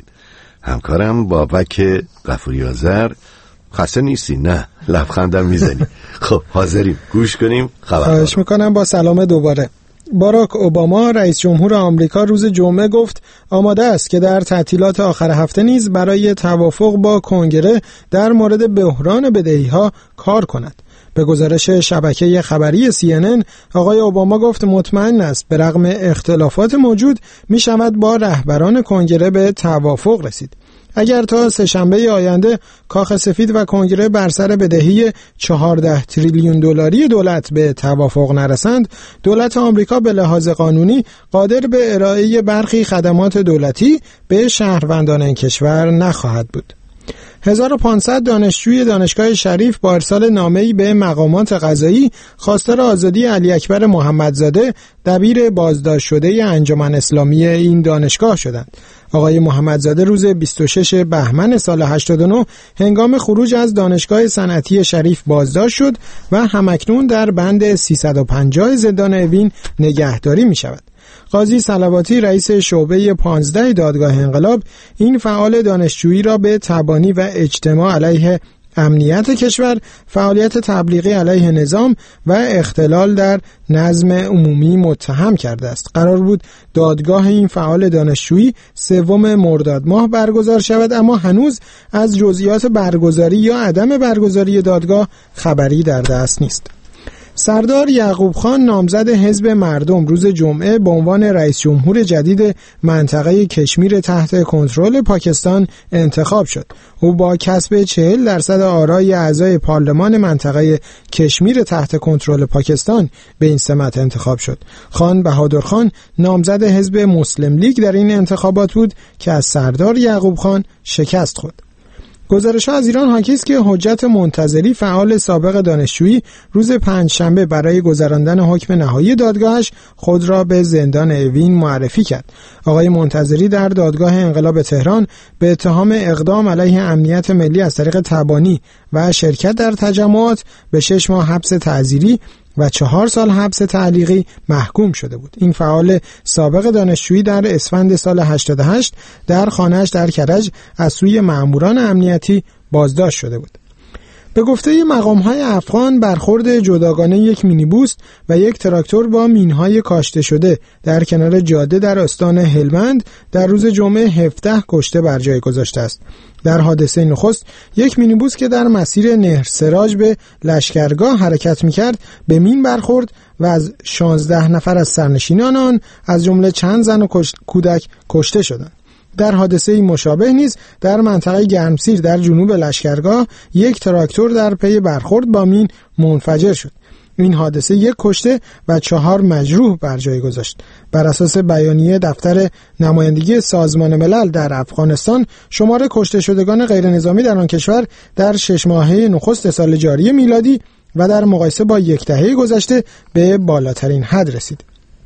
همکارم بابک غفوری آذر. خسته نیستی؟ نه، لبخندم میزنی. خب حاضریم گوش کنیم خبر. خواهش میکنم. با سلام دوباره. باراک اوباما رئیس جمهور آمریکا روز جمعه گفت آماده است که در تعطیلات آخر هفته نیز برای توافق با کنگره در مورد بحران بدهی‌ها کار کند. به گزارش شبکه خبری سی ان ان آقای اوباما گفت مطمئن است به رغم اختلافات موجود می شود با رهبران کنگره به توافق رسید. اگر تا سه‌شنبه آینده کاخ سفید و کنگره بر سر بدهی چهارده تریلیون دلاری دولت به توافق نرسند، دولت آمریکا به لحاظ قانونی قادر به ارائه برخی خدمات دولتی به شهروندان این کشور نخواهد بود. هزار و پانصد دانشجوی دانشگاه شریف با ارسال نامه‌ای به مقامات قضایی خواستار آزادی علی اکبر محمدزاده دبیر بازداشت شده انجمن اسلامی این دانشگاه شدند. آقای محمدزاده روز بیست و شش بهمن سال هشتاد و نه هنگام خروج از دانشگاه صنعتی شریف بازداشت شد و همکنون در بند سیصد و پنجاه زندان اوین نگهداری می شود. قاضی صلواتی رئیس شعبه پانزده دادگاه انقلاب این فعال دانشجویی را به تبانی و اجتماع علیه امنیت کشور، فعالیت تبلیغی علیه نظام و اختلال در نظم عمومی متهم کرده است. قرار بود دادگاه این فعال دانشجویی سوم مرداد ماه برگزار شود، اما هنوز از جزئیات برگزاری یا عدم برگزاری دادگاه خبری در دست نیست. سردار یعقوب خان نامزد حزب مردم روز جمعه به عنوان رئیس جمهور جدید منطقه کشمیر تحت کنترل پاکستان انتخاب شد. او با کسب چهل درصد آرای اعضای پارلمان منطقه کشمیر تحت کنترل پاکستان به این سمت انتخاب شد. خان بهادر خان نامزد حزب مسلم لیگ در این انتخابات بود که از سردار یعقوب خان شکست خورد. گزارش ها از ایران حاکی است که حجت منتظری فعال سابق دانشجویی روز پنجشنبه برای گذراندن حکم نهایی دادگاهش خود را به زندان اوین معرفی کرد. آقای منتظری در دادگاه انقلاب تهران به اتهام اقدام علیه امنیت ملی از طریق تبانی و شرکت در تجمعات به شش ماه حبس تعزیری و چهار سال حبس تعلیقی محکوم شده بود. این فعال سابق دانشجویی در اسفند سال هشتاد و هشت در خانه‌اش در کرج از سوی مأموران امنیتی بازداشت شده بود. به گفته مقام‌های افغان برخورد جداگانه یک مینیبوس و یک تراکتور با مین‌های کاشته شده در کنار جاده در استان هلمند در روز جمعه هفده کشته بر جای گذاشته است. در حادثه نخست یک مینیبوس که در مسیر نهر سراج به لشکرگاه حرکت می‌کرد به مین برخورد و از شانزده نفر از سرنشینان آن از جمله چند زن و کودک کشته شدند. در حادثه مشابه نیز در منطقه گرمسیر در جنوب لشکرگاه یک تراکتور در پی برخورد با مین منفجر شد. این حادثه یک کشته و چهار مجروح بر جای گذاشت. بر اساس بیانیه دفتر نمایندگی سازمان ملل در افغانستان، شمار کشته شدگان غیر نظامی در آن کشور در شش ماهه نخست سال جاری میلادی و در مقایسه با یک دهه گذشته به بالاترین حد رسید.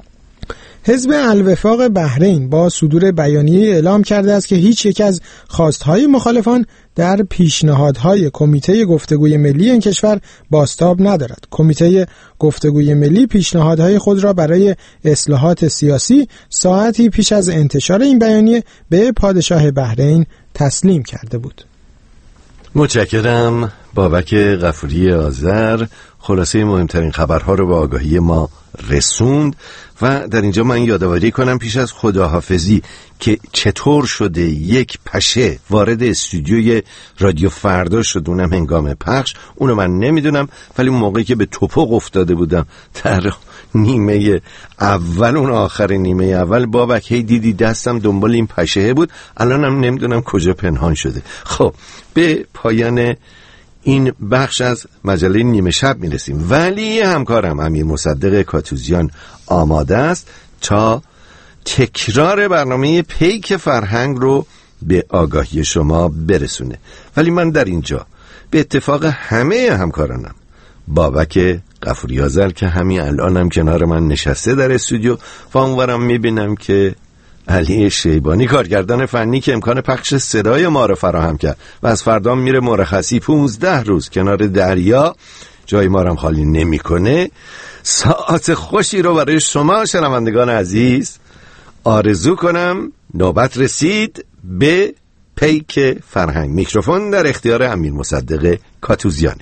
حزب الوفاق بحرین با صدور بیانیه اعلام کرده است که هیچ یک از خواستهای مخالفان در پیشنهادهای کمیته گفتگوی ملی این کشور بازتاب ندارد. کمیته گفتگوی ملی پیشنهادهای خود را برای اصلاحات سیاسی ساعتی پیش از انتشار این بیانیه به پادشاه بحرین تسلیم کرده بود. متشکرم بابک غفوری آذر. خلاصه مهمترین خبرها رو به آگاهی ما رسوند و در اینجا من یادآوری کنم پیش از خداحافظی که چطور شده یک پشه وارد استودیوی رادیو فردا شد، اونم هنگام پخش. اونو من نمیدونم، ولی اون موقعی که به توپق افتاده بودم در نیمه اول، اون آخر نیمه اول، بابک هی دیدی دستم دنبال این پشه بود، الانم نمیدونم کجا پنهان شده. خب به پایان این بخش از مجله نیمه شب میرسیم، ولی همکارم امیر مصدق کاتوزیان آماده است تا تکرار برنامه پیک فرهنگ رو به آگاهی شما برسونه. ولی من در اینجا به اتفاق همه همکارانم، بابک غفوری آذر که همین الانم کنار من نشسته در استودیو و اونورم میبینم که علی شیبانی کارگردان فنی که امکان پخش صدای ما رو فراهم کرد و از فردا میره مرخصی پونزده روز کنار دریا، جای ما رو خالی نمیکنه. ساعت خوشی رو برای شما شنوندگان عزیز آرزو کنم. نوبت رسید به پیک فرهنگ. میکروفون در اختیار امیر مصدق کاتوزیانه.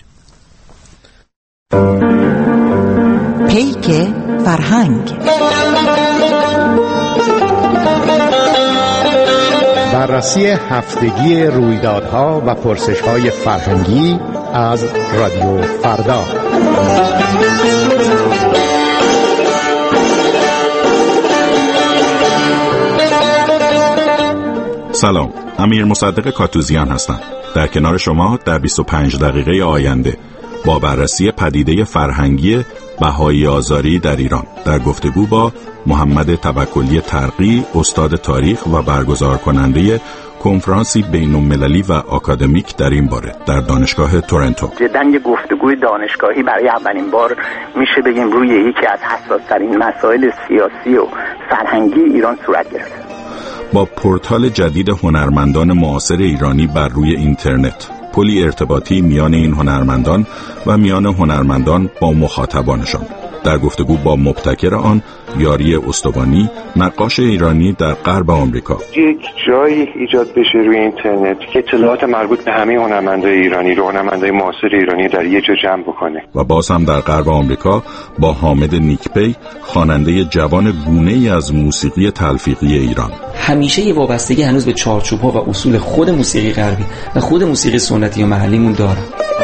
پیک فرهنگ، بررسی هفتگی رویدادها و پرسش‌های فرهنگی از رادیو فردا. سلام، امیر مصدق کاتوزیان هستم. در کنار شما در بیست و پنج دقیقه آینده با بررسی پدیده فرهنگی بهایی آزاری در ایران در گفتگو با محمد توکلی ترقی، استاد تاریخ و برگزار کننده کنفرانسی بین‌المللی و آکادمیک در این باره در دانشگاه تورنتو. جداً یه گفتگوی دانشگاهی برای اولین بار میشه بگیم روی یکی از حساس‌ترین مسائل سیاسی و فرهنگی ایران صورت گرفت. با پورتال جدید هنرمندان معاصر ایرانی بر روی اینترنت، پلی ارتباطی میان این هنرمندان و میان هنرمندان با مخاطبانشان. در گفتگو با مبتکر آن، یاری استوانی، نقاش ایرانی در غرب آمریکا. یک جایی ایجاد بشه روی اینترنت که اطلاعات مربوط به همه هنرمندای ایرانی رو، هنرمندای معاصر ایرانی در یک جا جمع بکنه. و باز هم در غرب آمریکا با حامد نیکپی، خواننده جوان گونه‌ای از موسیقی تلفیقی ایران. همیشه یه وابستگی هنوز به چارچوب‌ها و اصول خود موسیقی غربی و خود موسیقی سنتی و محلیمون داره.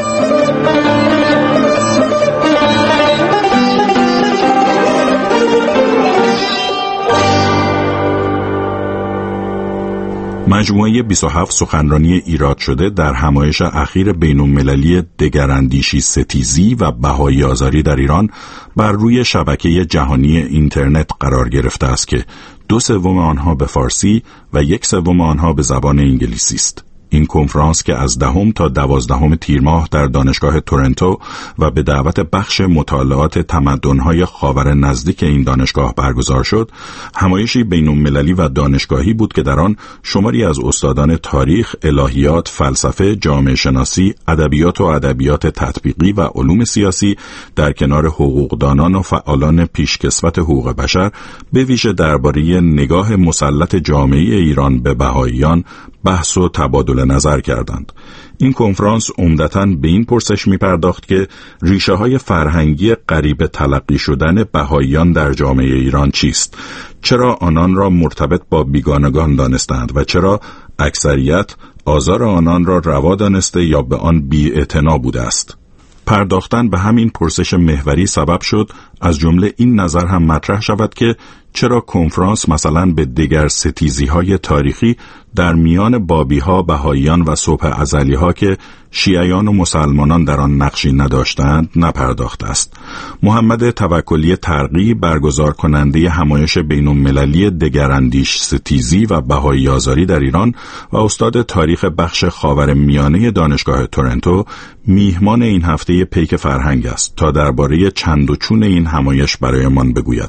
مجموعه بیست و هفت سخنرانی ایراد شده در همایش اخیر بین‌المللی دگراندیشی ستیزی و بهایی آزاری در ایران بر روی شبکه جهانی اینترنت قرار گرفته است که دو سوم آنها به فارسی و یک سوم آنها به زبان انگلیسی است. این کنفرانس که از دهم تا دوازدهم تیر ماه در دانشگاه تورنتو و به دعوت بخش مطالعات تمدن‌های خاور نزدیک این دانشگاه برگزار شد، همایشی بین‌المللی و دانشگاهی بود که در آن شماری از استادان تاریخ، الهیات، فلسفه، جامعه شناسی، ادبیات و ادبیات تطبیقی و علوم سیاسی در کنار حقوقدانان و فعالان پیشکسوت حقوق بشر به ویژه درباره نگاه مسلط جامعه ایران به بهائیان بحث و تبادل نظر کردند. این کنفرانس عمدتاً به این پرسش می پرداخت که ریشه های فرهنگی غریبه تلقی شدن بهائیان در جامعه ایران چیست؟ چرا آنان را مرتبط با بیگانگان دانستند و چرا اکثریت آزار آنان را روا دانسته یا به آن بی‌اعتنا بوده است؟ پرداختن به همین پرسش محوری سبب شد از جمله این نظر هم مطرح شود که چرا کنفرانس مثلا به دیگر ستیزی‌های تاریخی در میان بابی‌ها، بهائیان و صبح ازلی‌ها که شیعیان و مسلمانان در آن نقشی نداشتند نپرداخته است. محمد توکلی ترقی، برگزار کننده همایش بین‌المللی دگراندیش ستیزی و بهایی آزاری در ایران و استاد تاریخ بخش خاورمیانه دانشگاه تورنتو، میهمان این هفته پیک فرهنگ است تا درباره چند و چون این همایش برایمان بگوید.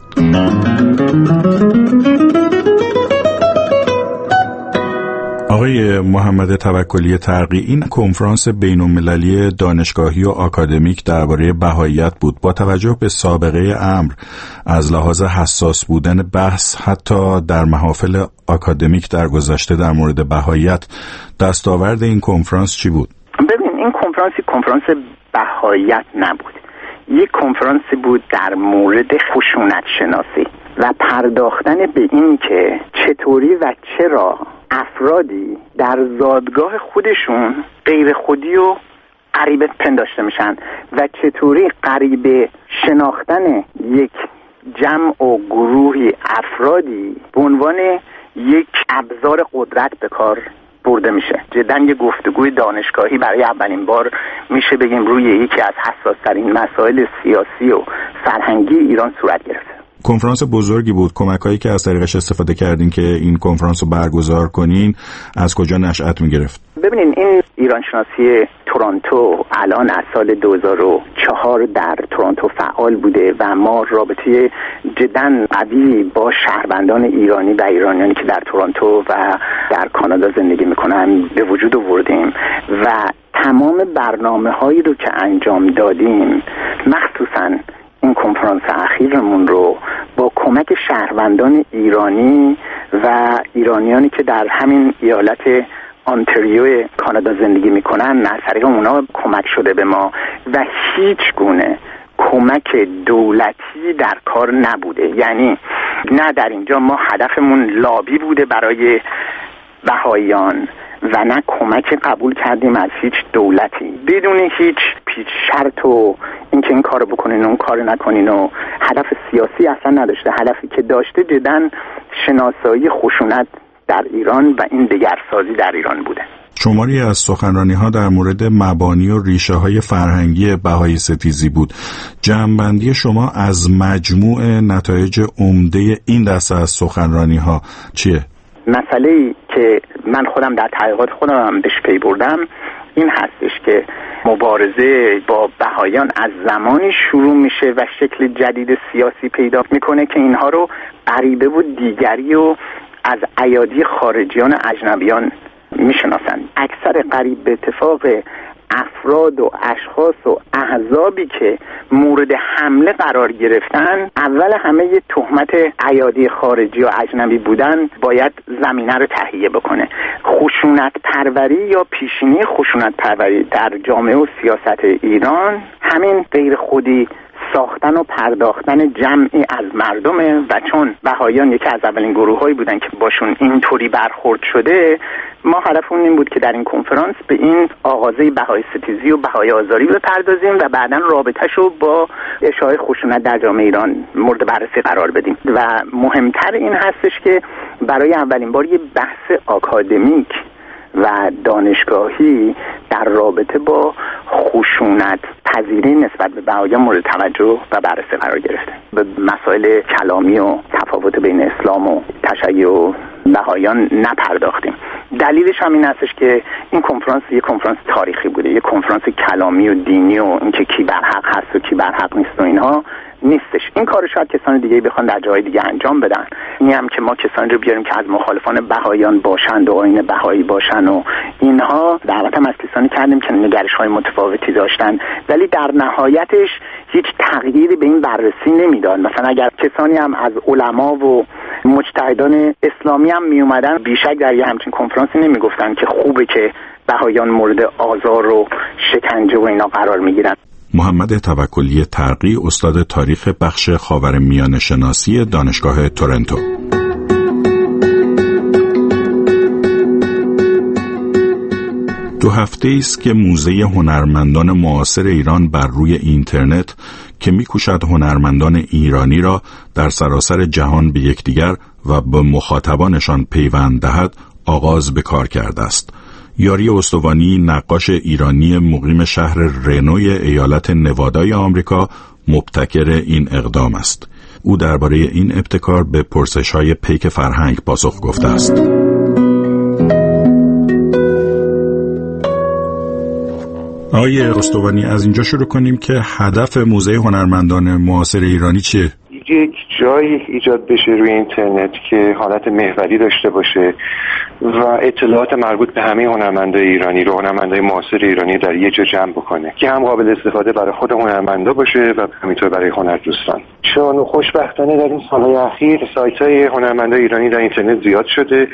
آقای محمد توکلی ترقی، این کنفرانس بین‌المللی دانشگاهی و آکادمیک درباره بهائیت بود. با توجه به سابقه امر از لحاظ حساس بودن بحث حتی در محافل آکادمیک در گذشته در مورد بهائیت، دستاورد این کنفرانس چی بود؟ این کنفرانس کنفرانس بهاییت نبود، یک کنفرانسی بود در مورد خشونت شناسی و پرداختن به این که چطوری و چرا افرادی در زادگاه خودشون غیر خودی و غریبه پنداشته میشن و چطوری غریبه شناختن یک جمع و گروهی افرادی به عنوان یک ابزار قدرت به کار برده میشه. جداً یه گفتگوی دانشگاهی برای اولین بار میشه بگیم روی یکی از حساس‌ترین مسائل سیاسی و فرهنگی ایران صورت گرفت. کنفرانس بزرگی بود. کمک‌هایی که از طریقش استفاده کردین که این کنفرانس رو برگزار کنین از کجا نشأت می‌گرفت؟ ببینین این ایران شناسی تورنتو الان از سال دو هزار و چهار در تورنتو فعال بوده و ما رابطه جداً قوی با شهروندان ایرانی و ایرانیانی که در تورنتو و در کانادا زندگی میکنن به وجود آوردیم و تمام برنامه‌هایی رو که انجام دادیم، مخصوصاً این کنفرانس اخیرمون رو با کمک شهروندان ایرانی و ایرانیانی که در همین ایالت آنتریو کانادا زندگی میکنن از طریق اونا کمک شده به ما و هیچ گونه کمک دولتی در کار نبوده. یعنی نه در اینجا ما هدفمون لابی بوده برای بهاییان و نه کمک قبول کردیم از هیچ دولتی بدون هیچ پیچ شرط و اینکه این کارو بکنین اون کارو نکنین و هدف سیاسی اصلا نداشته. هدفی که داشته جداً شناسایی خشونت در ایران و این دگرسازی در ایران بوده. شماری از سخنرانی‌ها در مورد مبانی و ریشه‌های فرهنگی بهایی ستیزی بود. جمع‌بندی شما از مجموع نتایج عمده این دسته از سخنرانی‌ها چیه؟ مسئله‌ای که من خودم در تحقیقات خودم هم بهش پی بردم این هستش که مبارزه با بهایان از زمانی شروع میشه و شکل جدید سیاسی پیدا میکنه که اینها رو غریبه و دیگری و از ایادی خارجیان اجنبیان میشناسن. اکثر قریب به اتفاق افراد و اشخاص و احزابی که مورد حمله قرار گرفتن اول همه یه تهمت ایادی خارجی و اجنبی بودن باید زمینه رو تهیه بکنه. خشونت پروری یا پیشینی خشونت پروری در جامعه و سیاست ایران همین غیر خودی ساختن و پرداختن جمعی از مردمه و چون بهاییان یکی از اولین گروه‌هایی بودن که باشون اینطوری برخورد شده، ما هدفمون این بود که در این کنفرانس به این آغازه بهایی ستیزی و بهایی آزاری بپردازیم و بعداً رابطه‌شو با اشاعه خشونت در جامعه ایران مورد بررسی قرار بدیم. و مهمتر این هستش که برای اولین بار یه بحث آکادمیک و دانشگاهی در رابطه با خشونت پذیری نسبت به بهاییان مورد توجه و بررسی قرار گرفته. به مسائل کلامی و تفاوت بین اسلام و تشیع و بهاییان نپرداختیم. دلیلش هم این هستش که این کنفرانس یک کنفرانس تاریخی بوده، یک کنفرانس کلامی و دینی و اینکه کی بر حق هست و کی بر حق نیست و اینها نیستش. این کارو شاید کسان دیگه بخوان در جای دیگه انجام بدن. این هم که ما کسانی رو بیاریم که از مخالفان بهاییان باشند و آیین بهایی باشن و اینها دعوت هم از کسانی کردیم که نگرش‌های متفاوتی داشتن ولی در نهایتش هیچ تغییری به این بررسی نمیداد. مثلا اگر کسانی هم از علما و مجتهدان اسلامی هم می اومدن بیشک در یه همچین کنفرانسی نمیگفتن که خوبه که بهاییان مورد آزار و شکنجه و اینا قرار میگیرن. محمد توکلی ترقی، استاد تاریخ بخش خاورمیانه شناسی دانشگاه تورنتو. دو هفته است که موزه هنرمندان معاصر ایران بر روی اینترنت که می‌کوشد هنرمندان ایرانی را در سراسر جهان به یکدیگر و به مخاطبانشان پیوند دهد آغاز به کار کرده است. یاری استوانی، نقاش ایرانی مقیم شهر رنوی ایالت نوادای آمریکا، مبتکر این اقدام است. او درباره این ابتکار به پرسش‌های پیک فرهنگ پاسخ گفته است. آقای استوانی، از اینجا شروع کنیم که هدف موزه هنرمندان معاصر ایرانی چیه؟ یک جایی ایجاد بشه روی اینترنت که حالت محوری داشته باشه و اطلاعات مربوط به همه هنرمندای ایرانی رو هنرمندای معاصر ایرانی در یه جا جمع بکنه که هم قابل استفاده برای خود هنرمندا باشه و همینطور برای هنردوستان. چون خوشبختانه در این سالهای اخیر سایت‌های هنرمندای ایرانی در اینترنت زیاد شده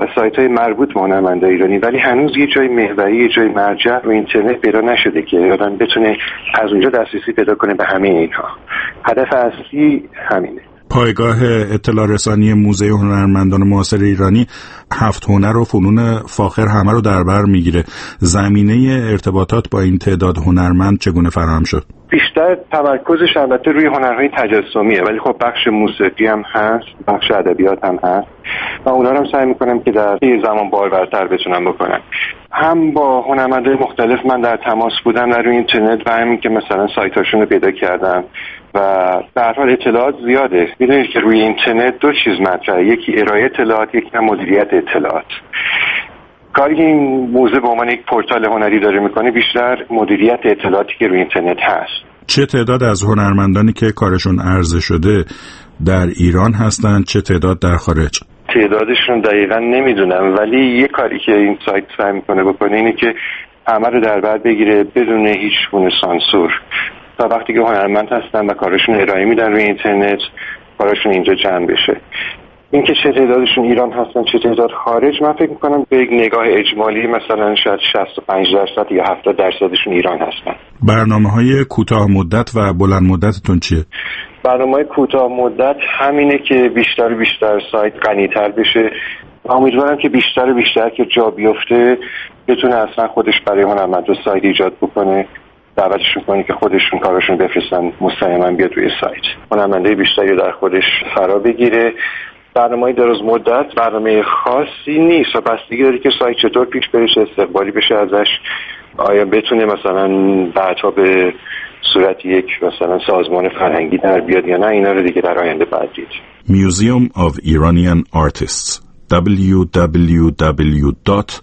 و سایت های مربوط به هنرمندان ایرانی، ولی هنوز یه جای محوری، یه جای مرجع رو اینترنت پیدا نشده که آدم بتونه از اونجا دسترسی پیدا کنه به همه اینها. هدف اصلی همینه. پایگاه اطلاع رسانی موزه هنرمندان معاصر ایرانی هفت هنر و فنون فاخر همه رو در بر میگیره. زمینه ارتباطات با این تعداد هنرمند چگونه فراهم شد؟ بیشتر تمرکزش البته روی هنرهای تجسمیه، ولی خب بخش موسیقی هم هست، بخش ادبیات هم هست و اونا رو هم سعی میکنم که در یه زمان بارورتر بتونم بکنم. هم با هنرمندای مختلف من در تماس بودم در روی اینترنت و همین که مثلا سایتاشون رو پیدا کردم و به هر حال اطلاعات زیاده. میدونید که روی اینترنت دو چیز مطرحه، یکی ارائه اطلاعات، یکی هم مدیریت اطلاعات. کاری که این موزه به عنوان یک پورتال هنری داره میکنه بیشتر مدیریت اطلاعاتی که روی اینترنت هست. چه تعداد از هنرمندانی که کارشون عرضه شده در ایران هستند، چه تعداد در خارج؟ تعدادشون دقیقا نمیدونم، ولی یه کاری که این سایت سعی میکنه بکنه اینه که همه رو در بر بگیره بدون هیچ گونه سانسور. تا وقتی که هنرمند هستن و کارشون ارائه میدن روی اینترنت، کارشون اینجا جمع بشه. این که چه تعدادشون ایران هستن چه تعداد خارج، من فکر میکنم به یک نگاه اجمالی مثلا شاید شصت و پنج درصد یا هفتاد درصدشون ایران هستن. برنامه‌های کوتاه مدت و بلند مدتتون چیه؟ برنامه‌های کوتاه مدت همینه که بیشتر و بیشتر سایت غنی‌تر بشه. امیدوارم که بیشتر و بیشتر که جا بیفته بتونه اصلا خودش برای هنرمندان سایت ایجاد بکنه، دعوتشون کنه که خودشون کارشون بفرستن مستقیما بیاد روی سایت. هنرمندای بیشتری در خودش فرا بگیره. برنامه‌های دراز مدت برنامه خاصی نیست و بستگی داره که سایت چطور پیش بره، استقبالی بشه ازش، آیا بتونه مثلا بعدها به صورت یک مثلا سازمان فرهنگی در بیاد یا نه، اینا رو دیگه در آینده بعد دید. Museum of Iranian Artists دبلیو دبلیو دبلیو دات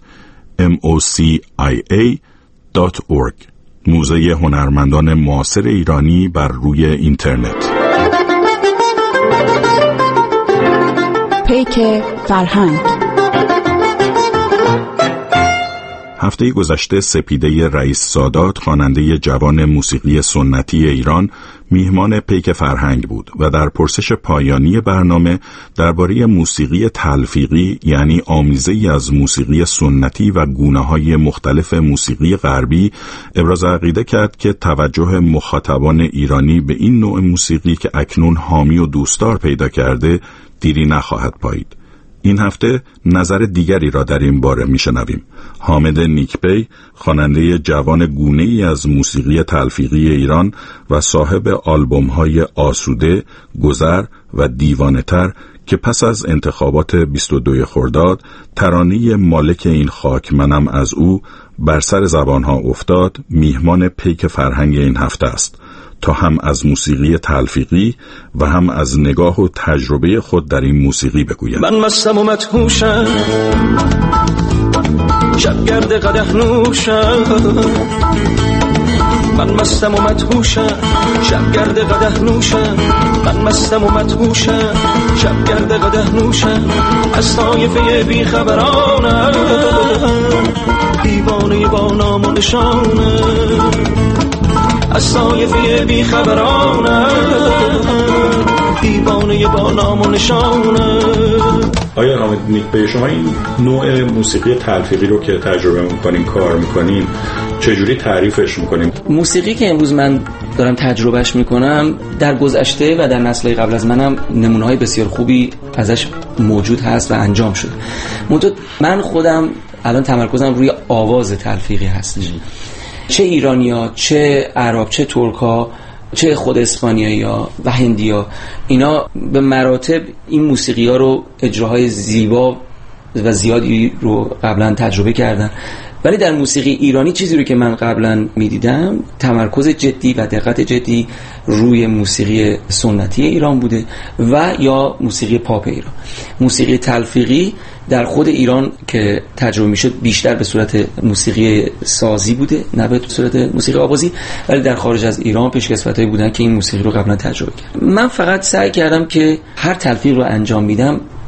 موسیا دات اورگ موزه هنرمندان معاصر ایرانی بر روی اینترنت. پیک فرهنگ. هفته گذشته سپیده رئیس سادات، خواننده جوان موسیقی سنتی ایران، میهمان پیک فرهنگ بود و در پرسش پایانی برنامه درباره موسیقی تلفیقی، یعنی آمیزه‌ای از موسیقی سنتی و گونه‌های مختلف موسیقی غربی، ابراز عقیده کرد که توجه مخاطبان ایرانی به این نوع موسیقی که اکنون حامی و دوستدار پیدا کرده دیری نخواهد پایید. این هفته نظر دیگری را در این باره میشنویم. حامد نیکپی، خواننده جوان گونه‌ای از موسیقی تلفیقی ایران و صاحب آلبوم‌های آسوده، گذر و دیوانه‌تر، که پس از انتخابات بیست و دو خرداد ترانه مالک این خاک منم از او بر سر زبانها افتاد، میهمان پیک فرهنگ این هفته است تا هم از موسیقی تلفیقی و هم از نگاه و تجربه خود در این موسیقی بگوید. من مستم و مدهوشم، شبگرد قدح نوشم. من مستم و مدهوشم، شبگرد قدح نوشم. من مستم و مدهوشم، شبگرد قدح نوشم. از طایفه بیخبرانم، دیوانه با نام و نشانم. از طایفه بیخبرانم، دیوانه با نام و نشانم. آیا حامد نیکپی، شما این نوع موسیقی تلفیقی رو که تجربه میکنین، کار میکنین، چجوری تعریفش میکنین؟ موسیقی که امروز من دارم تجربهش میکنم در گذشته و در نسل‌های قبل از منم نمونه‌های بسیار خوبی ازش موجود هست و انجام شده. من خودم الان تمرکزم روی آواز تلفیقی هستش. چه ایرانیا، چه عرب، چه ترکا، چه خود اسپانیایی‌ها و هندی‌ها، اینا به مراتب این موسیقی‌ها رو اجراهای زیبا و زیادی رو قبلا تجربه کردن. ولی در موسیقی ایرانی چیزی رو که من قبلا می‌دیدم تمرکز جدی و دقت جدی روی موسیقی سنتی ایران بوده و یا موسیقی پاپ ایران. موسیقی تلفیقی در خود ایران که تجربه میشد بیشتر به صورت موسیقی سازی بوده، نه به صورت موسیقی آوازی، ولی در خارج از ایران پیشکسوتایی بودن که این موسیقی رو قبلا تجربه کردن. من فقط سعی کردم که هر تلفیق رو انجام میدم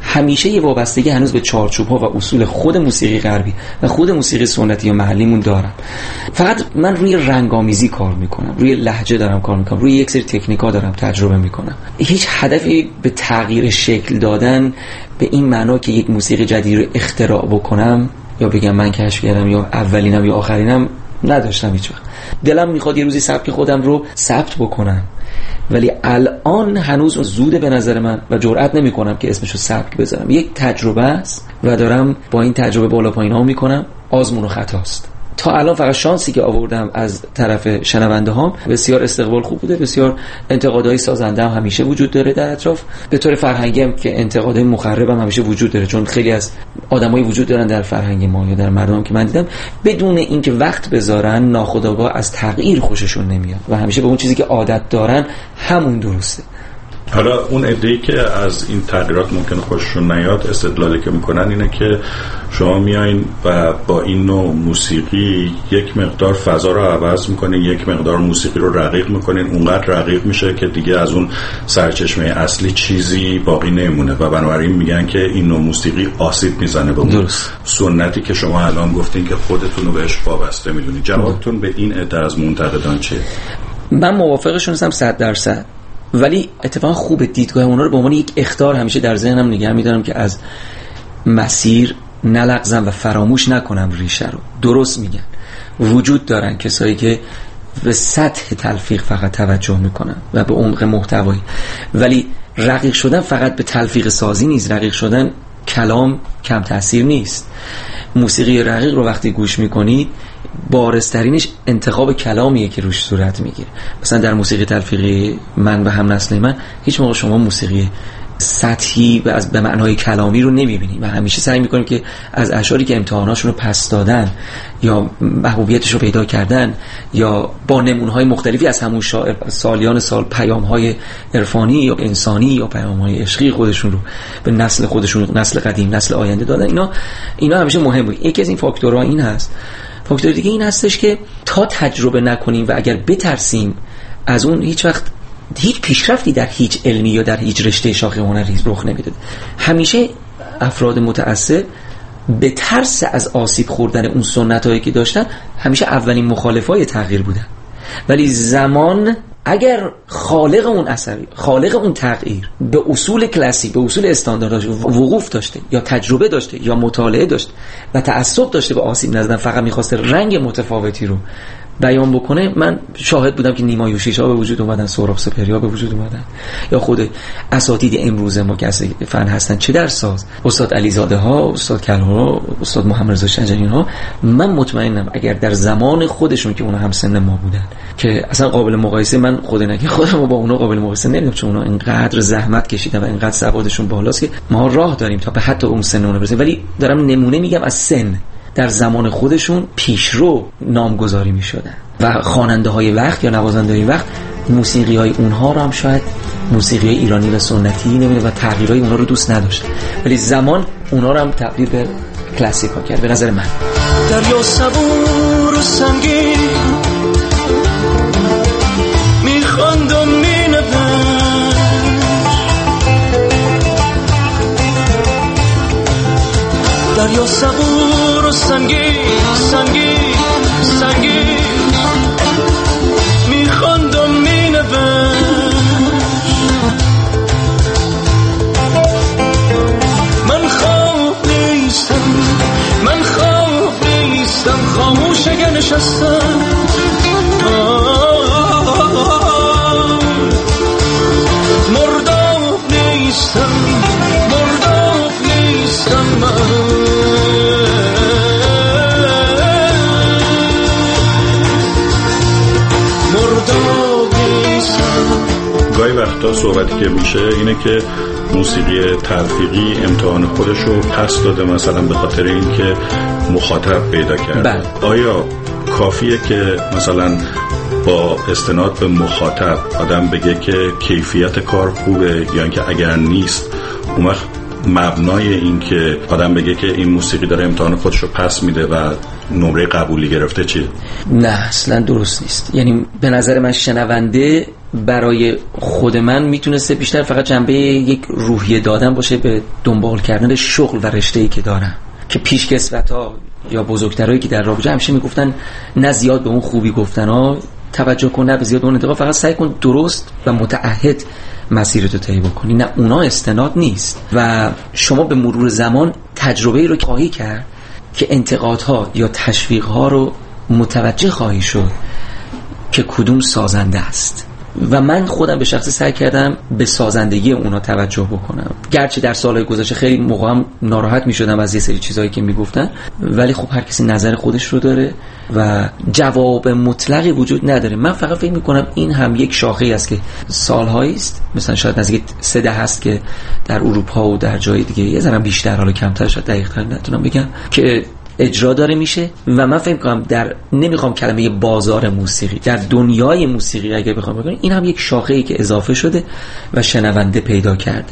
همیشه یه وابستگی هنوز به چارچوب‌ها و اصول خود موسیقی غربی و خود موسیقی سنتی یا محلیمون دارم. فقط من روی رنگامیزی کار میکنم، روی لهجه دارم کار میکنم، روی یک سری تکنیکا دارم تجربه میکنم. هیچ هدفی به تغییر شکل دادن به این معنا که یک موسیقی جدید رو اختراع بکنم یا بگم من کشف کردم یا اولینم یا آخرینم نداشتم هیچ وقت. دلم میخواد یه روزی سبک خودم رو ثبت بکنم، ولی الان هنوز زوده به نظر من و جرئت نمی کنم که اسمشو سبک بذارم. یک تجربه است و دارم با این تجربه بالا پایین ها میکنم، آزمون و خطاست. تا الان فقط شانسی که آوردم از طرف شنونده هام، بسیار استقبال خوب بوده، بسیار انتقادهای سازنده هم همیشه وجود داره در اطراف. به طور فرهنگی هم که انتقادهای مخرب هم همیشه وجود داره، چون خیلی از آدمایی وجود دارن در فرهنگ ما یا در مردم که من دیدم بدون اینکه وقت بذارن ناخودآگاه از تغییر خوششون نمیاد و همیشه به اون چیزی که عادت دارن همون درسته. حالا اون عده‌ای که از این تغییرات ممکنه خوششون نیاد استدلالی که میکنن اینه که شما میایین و با این نوع موسیقی یک مقدار فضا رو عوض میکنین، یک مقدار موسیقی رو رقیق میکنین، اونقدر رقیق میشه که دیگه از اون سرچشمه اصلی چیزی باقی نمونه و بنابراین میگن که این نوع موسیقی آسیب میزنه به اون سنتی که شما الان گفتین که خودتون رو بهش وابسته میدونید. جوابتون به این عده از منتقدان چیه؟ من موافقشون هستم صد درصد، ولی اتفاقا خوب دیدگاه اونا رو به عنوان یک اخطار همیشه در ذهنم نگه میدارم که از مسیر نلغزم و فراموش نکنم ریشه رو. درست میگن، وجود دارن کسایی که به سطح تلفیق فقط توجه میکنن و به عمق محتوایی، ولی رقیق شدن فقط به تلفیق سازی نیست، رقیق شدن کلام کم تأثیر نیست. موسیقی رقیق رو وقتی گوش میکنید بارزترینش انتخاب کلامیه که روش صورت میگیره. مثلا در موسیقی تلفیقی من و هم نسل من هیچ موقع شما موسیقی سطحی و از به معنای کلامی رو نمیبینیم و همیشه سعی میکنیم که از اشعاری که امتحاناشون رو پس دادن یا محبوبیتش رو پیدا کردن یا با نمونه‌های مختلفی از همون شاعر سالیان سال پیام‌های عرفانی یا انسانی یا پیام‌های عشقی خودشون رو به نسل خودشون، نسل قدیم، نسل آینده دادن، اینا اینا همیشه مهم بود. یکی از این فاکتورها این هست. فاکتور دیگه این هستش که تا تجربه نکنیم و اگر بترسیم از اون، هیچ وقت هیچ پیشرفتی در هیچ علمی یا در هیچ رشته شاخه هنری رخ نمیده. همیشه افراد متعصب به ترس از آسیب خوردن اون سنتایی که داشتن همیشه اولین مخالفای تغییر بودن، ولی زمان اگر خالق اون اثر، خالق اون تغییر به اصول کلاسیک، به اصول استانداردش وقوف داشته یا تجربه داشته یا مطالعه داشته و تعصب داشته به آسیب نزدن، فقط می‌خواسته رنگ متفاوتی رو بیان بکنه، من شاهد بودم که نیما یوشیشا به وجود اومدن، سهراب سپهریا به وجود اومدن، یا خود اساتید امروز ما که از فن هستن، چه در ساز، استاد علیزاده ها، استاد کلهرا، استاد محمد رضا شجریان ها. من مطمئنم اگر در زمان خودشون که اونا هم سن ما بودن که اصلا قابل مقایسه، من خود نگه خودم با اونا قابل مقایسه نمیدونم، چون اونا اینقدر زحمت کشیدن و اینقدر سوادشون بالاست که ما راه داریم تا به حتی اون سن اونا برسیم، ولی دارم نمونه میگم از سن. در زمان خودشون پیشرو نامگذاری می شدن و خواننده های وقت یا نوازنده های وقت موسیقی های اونها رو هم شاید موسیقی های ایرانی و سنتی نمیده و تغییرهای اونها رو دوست نداشت، ولی زمان اونها رو هم تبدیل به کلاسیک ها کرد به نظر من. دریا صبور و سنگین میخواند و مینبشت، دریا صبور و سنگین سنگین سنگین میخواند و مینبشت، من خواب نیستم، من خواب نیستم، خاموش اگر نشستم، مرداب نیستم، مرداب نیستم من. گاهی وقتا صحبتی که میشه اینه که موسیقی تلفیقی امتحان خودش رو پس داده، مثلا به خاطر اینکه مخاطب پیدا کرده. آیا کافیه که مثلا با استناد به مخاطب آدم بگه که کیفیت کار خوبه، یا اینکه اگر نیست اون وقت مبنای این که آدم بگه که این موسیقی داره امتحان خودش رو پس میده و نمره قبولی گرفته چیه؟ نه اصلا درست نیست. یعنی به نظر من شنونده برای خود من میتونسته بیشتر فقط جنبه یک روحیه دادن باشه به دنبال کردن شغل و رشته‌ای که دارم، که پیشکسوت‌ها یا بزرگترایی که در رابطه همیشه میگفتن نه زیاد به اون خوبی گفتن ها توجه کن، نه به زیاد اون انتقاد، فقط سعی کن درست و متعهد مسیرتو طی بکنی. نه، اونا استناد نیست و شما به مرور زمان تجربه‌ای رو خواهی کرد که انتقادها یا تشویقها رو متوجه خواهی شد که کدوم سازنده است. و من خودم به شخصی سعی کردم به سازندگی اونا توجه بکنم، گرچه در سالهای گذشته خیلی موقع هم ناراحت می شدم از یه سری چیزایی که می گفتن، ولی خب هر کسی نظر خودش رو داره و جواب مطلقی وجود نداره. من فقط فکر می کنم این هم یک شاخه‌ای است که سالهایی است، مثلا شاید نزدیک سه ده هست که در اروپا و در جای دیگه یه ذره بیشتر، حالا کمتر شاید دقیق‌تر نتونم بگم، که اجرا داره میشه. و من فکر کنم در نمیخوام کلمه بازار موسیقی، در دنیای موسیقی اگه بخوام بگم، این هم یک شاخه‌ای که اضافه شده و شنونده پیدا کرده،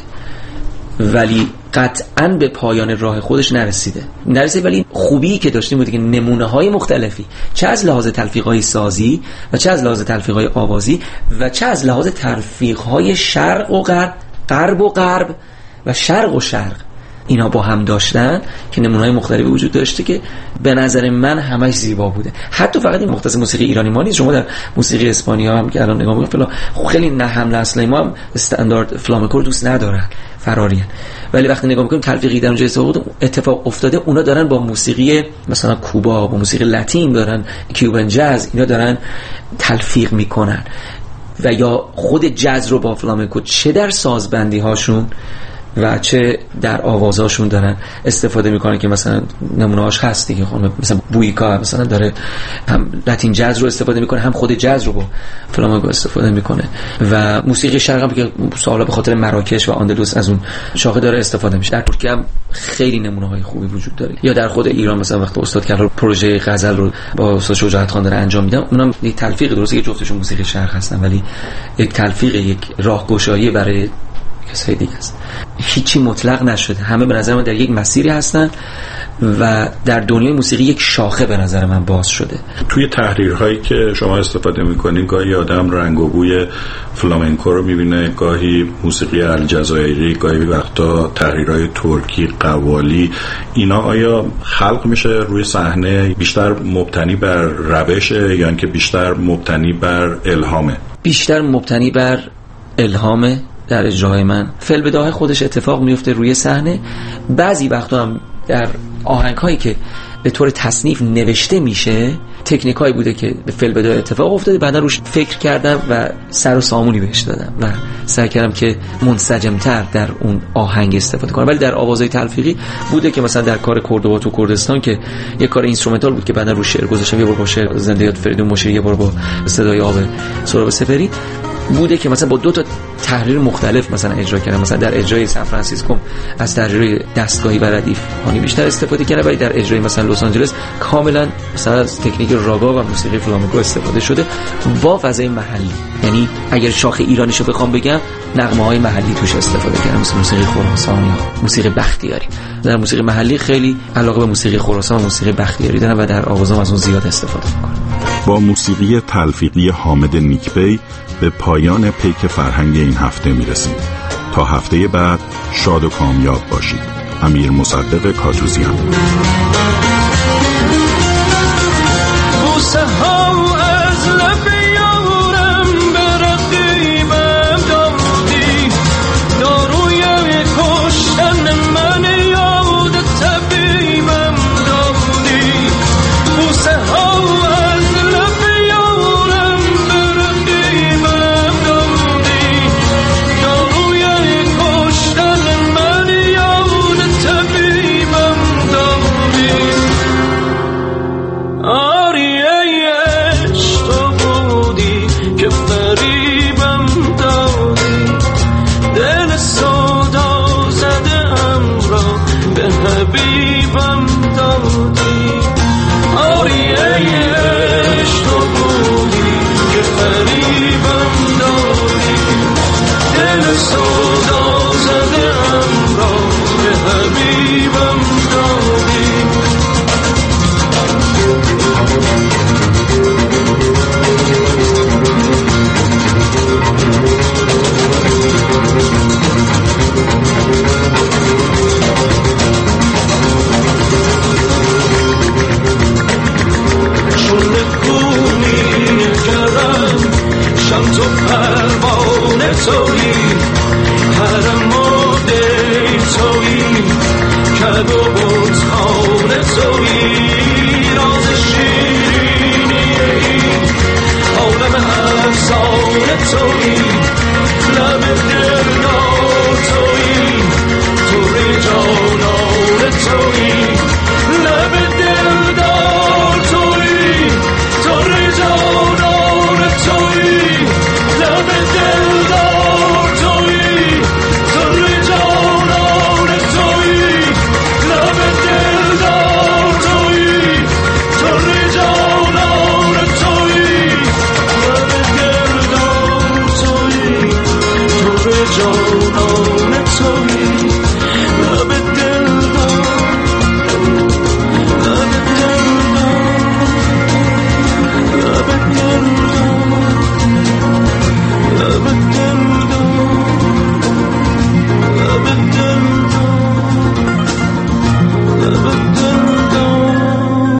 ولی قطعاً به پایان راه خودش نرسیده نرسیده ولی خوبی که داشتیم بوده که نمونه‌های مختلفی، چه از لحاظ تلفیق‌های سازی و چه از لحاظ تلفیق‌های آوازی و چه از لحاظ تلفیق‌های شرق و غرب، غرب و غرب و شرق و شرق، اینا با هم داشتن که نمونه‌های مختلفی وجود داشته که به نظر من همش زیبا بوده. حتی فقط این مختص موسیقی ایرانی ما نیست، شما در موسیقی اسپانیا هم که الان نگاه می‌کنید فلان خیلی نه هم نسل ما هم استاندارد فلامنکو رو دوست ندارن، فراریان، ولی وقتی نگاه می‌کنیم تلفیقی در اونجا اتفاق افتاده، اونا دارن با موسیقی مثلا کوبا، با موسیقی لاتین دارن، کیوبن جاز، اینا دارن تلفیق میکنن و یا خود جاز رو با فلامنکو چه در سازبندی هاشون و چه در آوازاشون دارن استفاده میکنن، که مثلا نمونه‌هاش هست دیگه، مثلا بویکا مثلا داره هم لاتین جاز رو استفاده میکنه، هم خود جاز رو با فلامنکو استفاده میکنه و موسیقی شرق هم که سوالا به خاطر مراکش و اندلس از اون شاخه داره استفاده میشه. در ترکیه هم خیلی نمونه‌های خوبی وجود داره، یا در خود ایران مثلا وقتی استاد کلار پروژه غزل رو با استاد شجاعت خان داره انجام میدن، اونم یک تلفیق، درسته که جفتشون موسیقی شرق هستن ولی یک تلفیق، یک راهگشایی برای کسای دیگه است. هیچی مطلق نشده، همه به نظر من در یک مسیری هستن و در دنیای موسیقی یک شاخه به نظر من باز شده. توی تحریرهایی که شما استفاده میکنین گاهی آدم رنگ و بوی فلامنکو رو میبینه، گاهی موسیقی الجزایری، گاهی وقتا تحریرهای ترکی، قوالی. اینا آیا خلق میشه روی صحنه بیشتر مبتنی بر روشه یا اینکه بیشتر مبتنی بر الهامه؟ بیشتر مبتنی بر الهامه. در اجراهای من فلبداه خودش اتفاق میفته روی صحنه، بعضی وقتا هم در آهنگ‌هایی که به طور تصنیف نوشته میشه تکنیکایی بوده که به فلبداه اتفاق افتاده، بعدا روش فکر کردم و سر و سامونی بهش دادم و سعی کردم که منسجم‌تر در اون آهنگ استفاده کنم. ولی در آوازهای تلفیقی بوده که مثلا در کار کردوبا تو کردستان که یک کار اینسترومنتال بود که بعدا روش شعر گذاشتم، یه بار با شعر زنده یاد فریدون مشیری، یه بار با صدای آب سهراب سپهری بوده که مثلا با دو تا تحریر مختلف مثلا اجرا کردم. مثلا در اجرای سان فرانسیسکو از تحریر دستگاهی و ردیف هانی بیشتر استفاده کردم، ولی در اجرای مثلا لس آنجلس کاملا مثلا از تکنیک راگا و موسیقی فلامنکو استفاده شده با فضای محلی. یعنی اگر شاخه ایرانیشو بخوام بگم، نغمه‌های محلی توش استفاده کردم، مثل موسیقی خراسان یا موسیقی بختیاری. در موسیقی محلی خیلی علاقه به موسیقی خراسان و موسیقی بختیاری دارم و در آوازام از اون زیاد استفاده می‌کنم. با موسیقی تلفیقی حامد نیکبی به پایان پیک فرهنگ این هفته میرسیم. تا هفته بعد شاد و کامیاب باشید. امیر مصدق کاتوزیان. سالی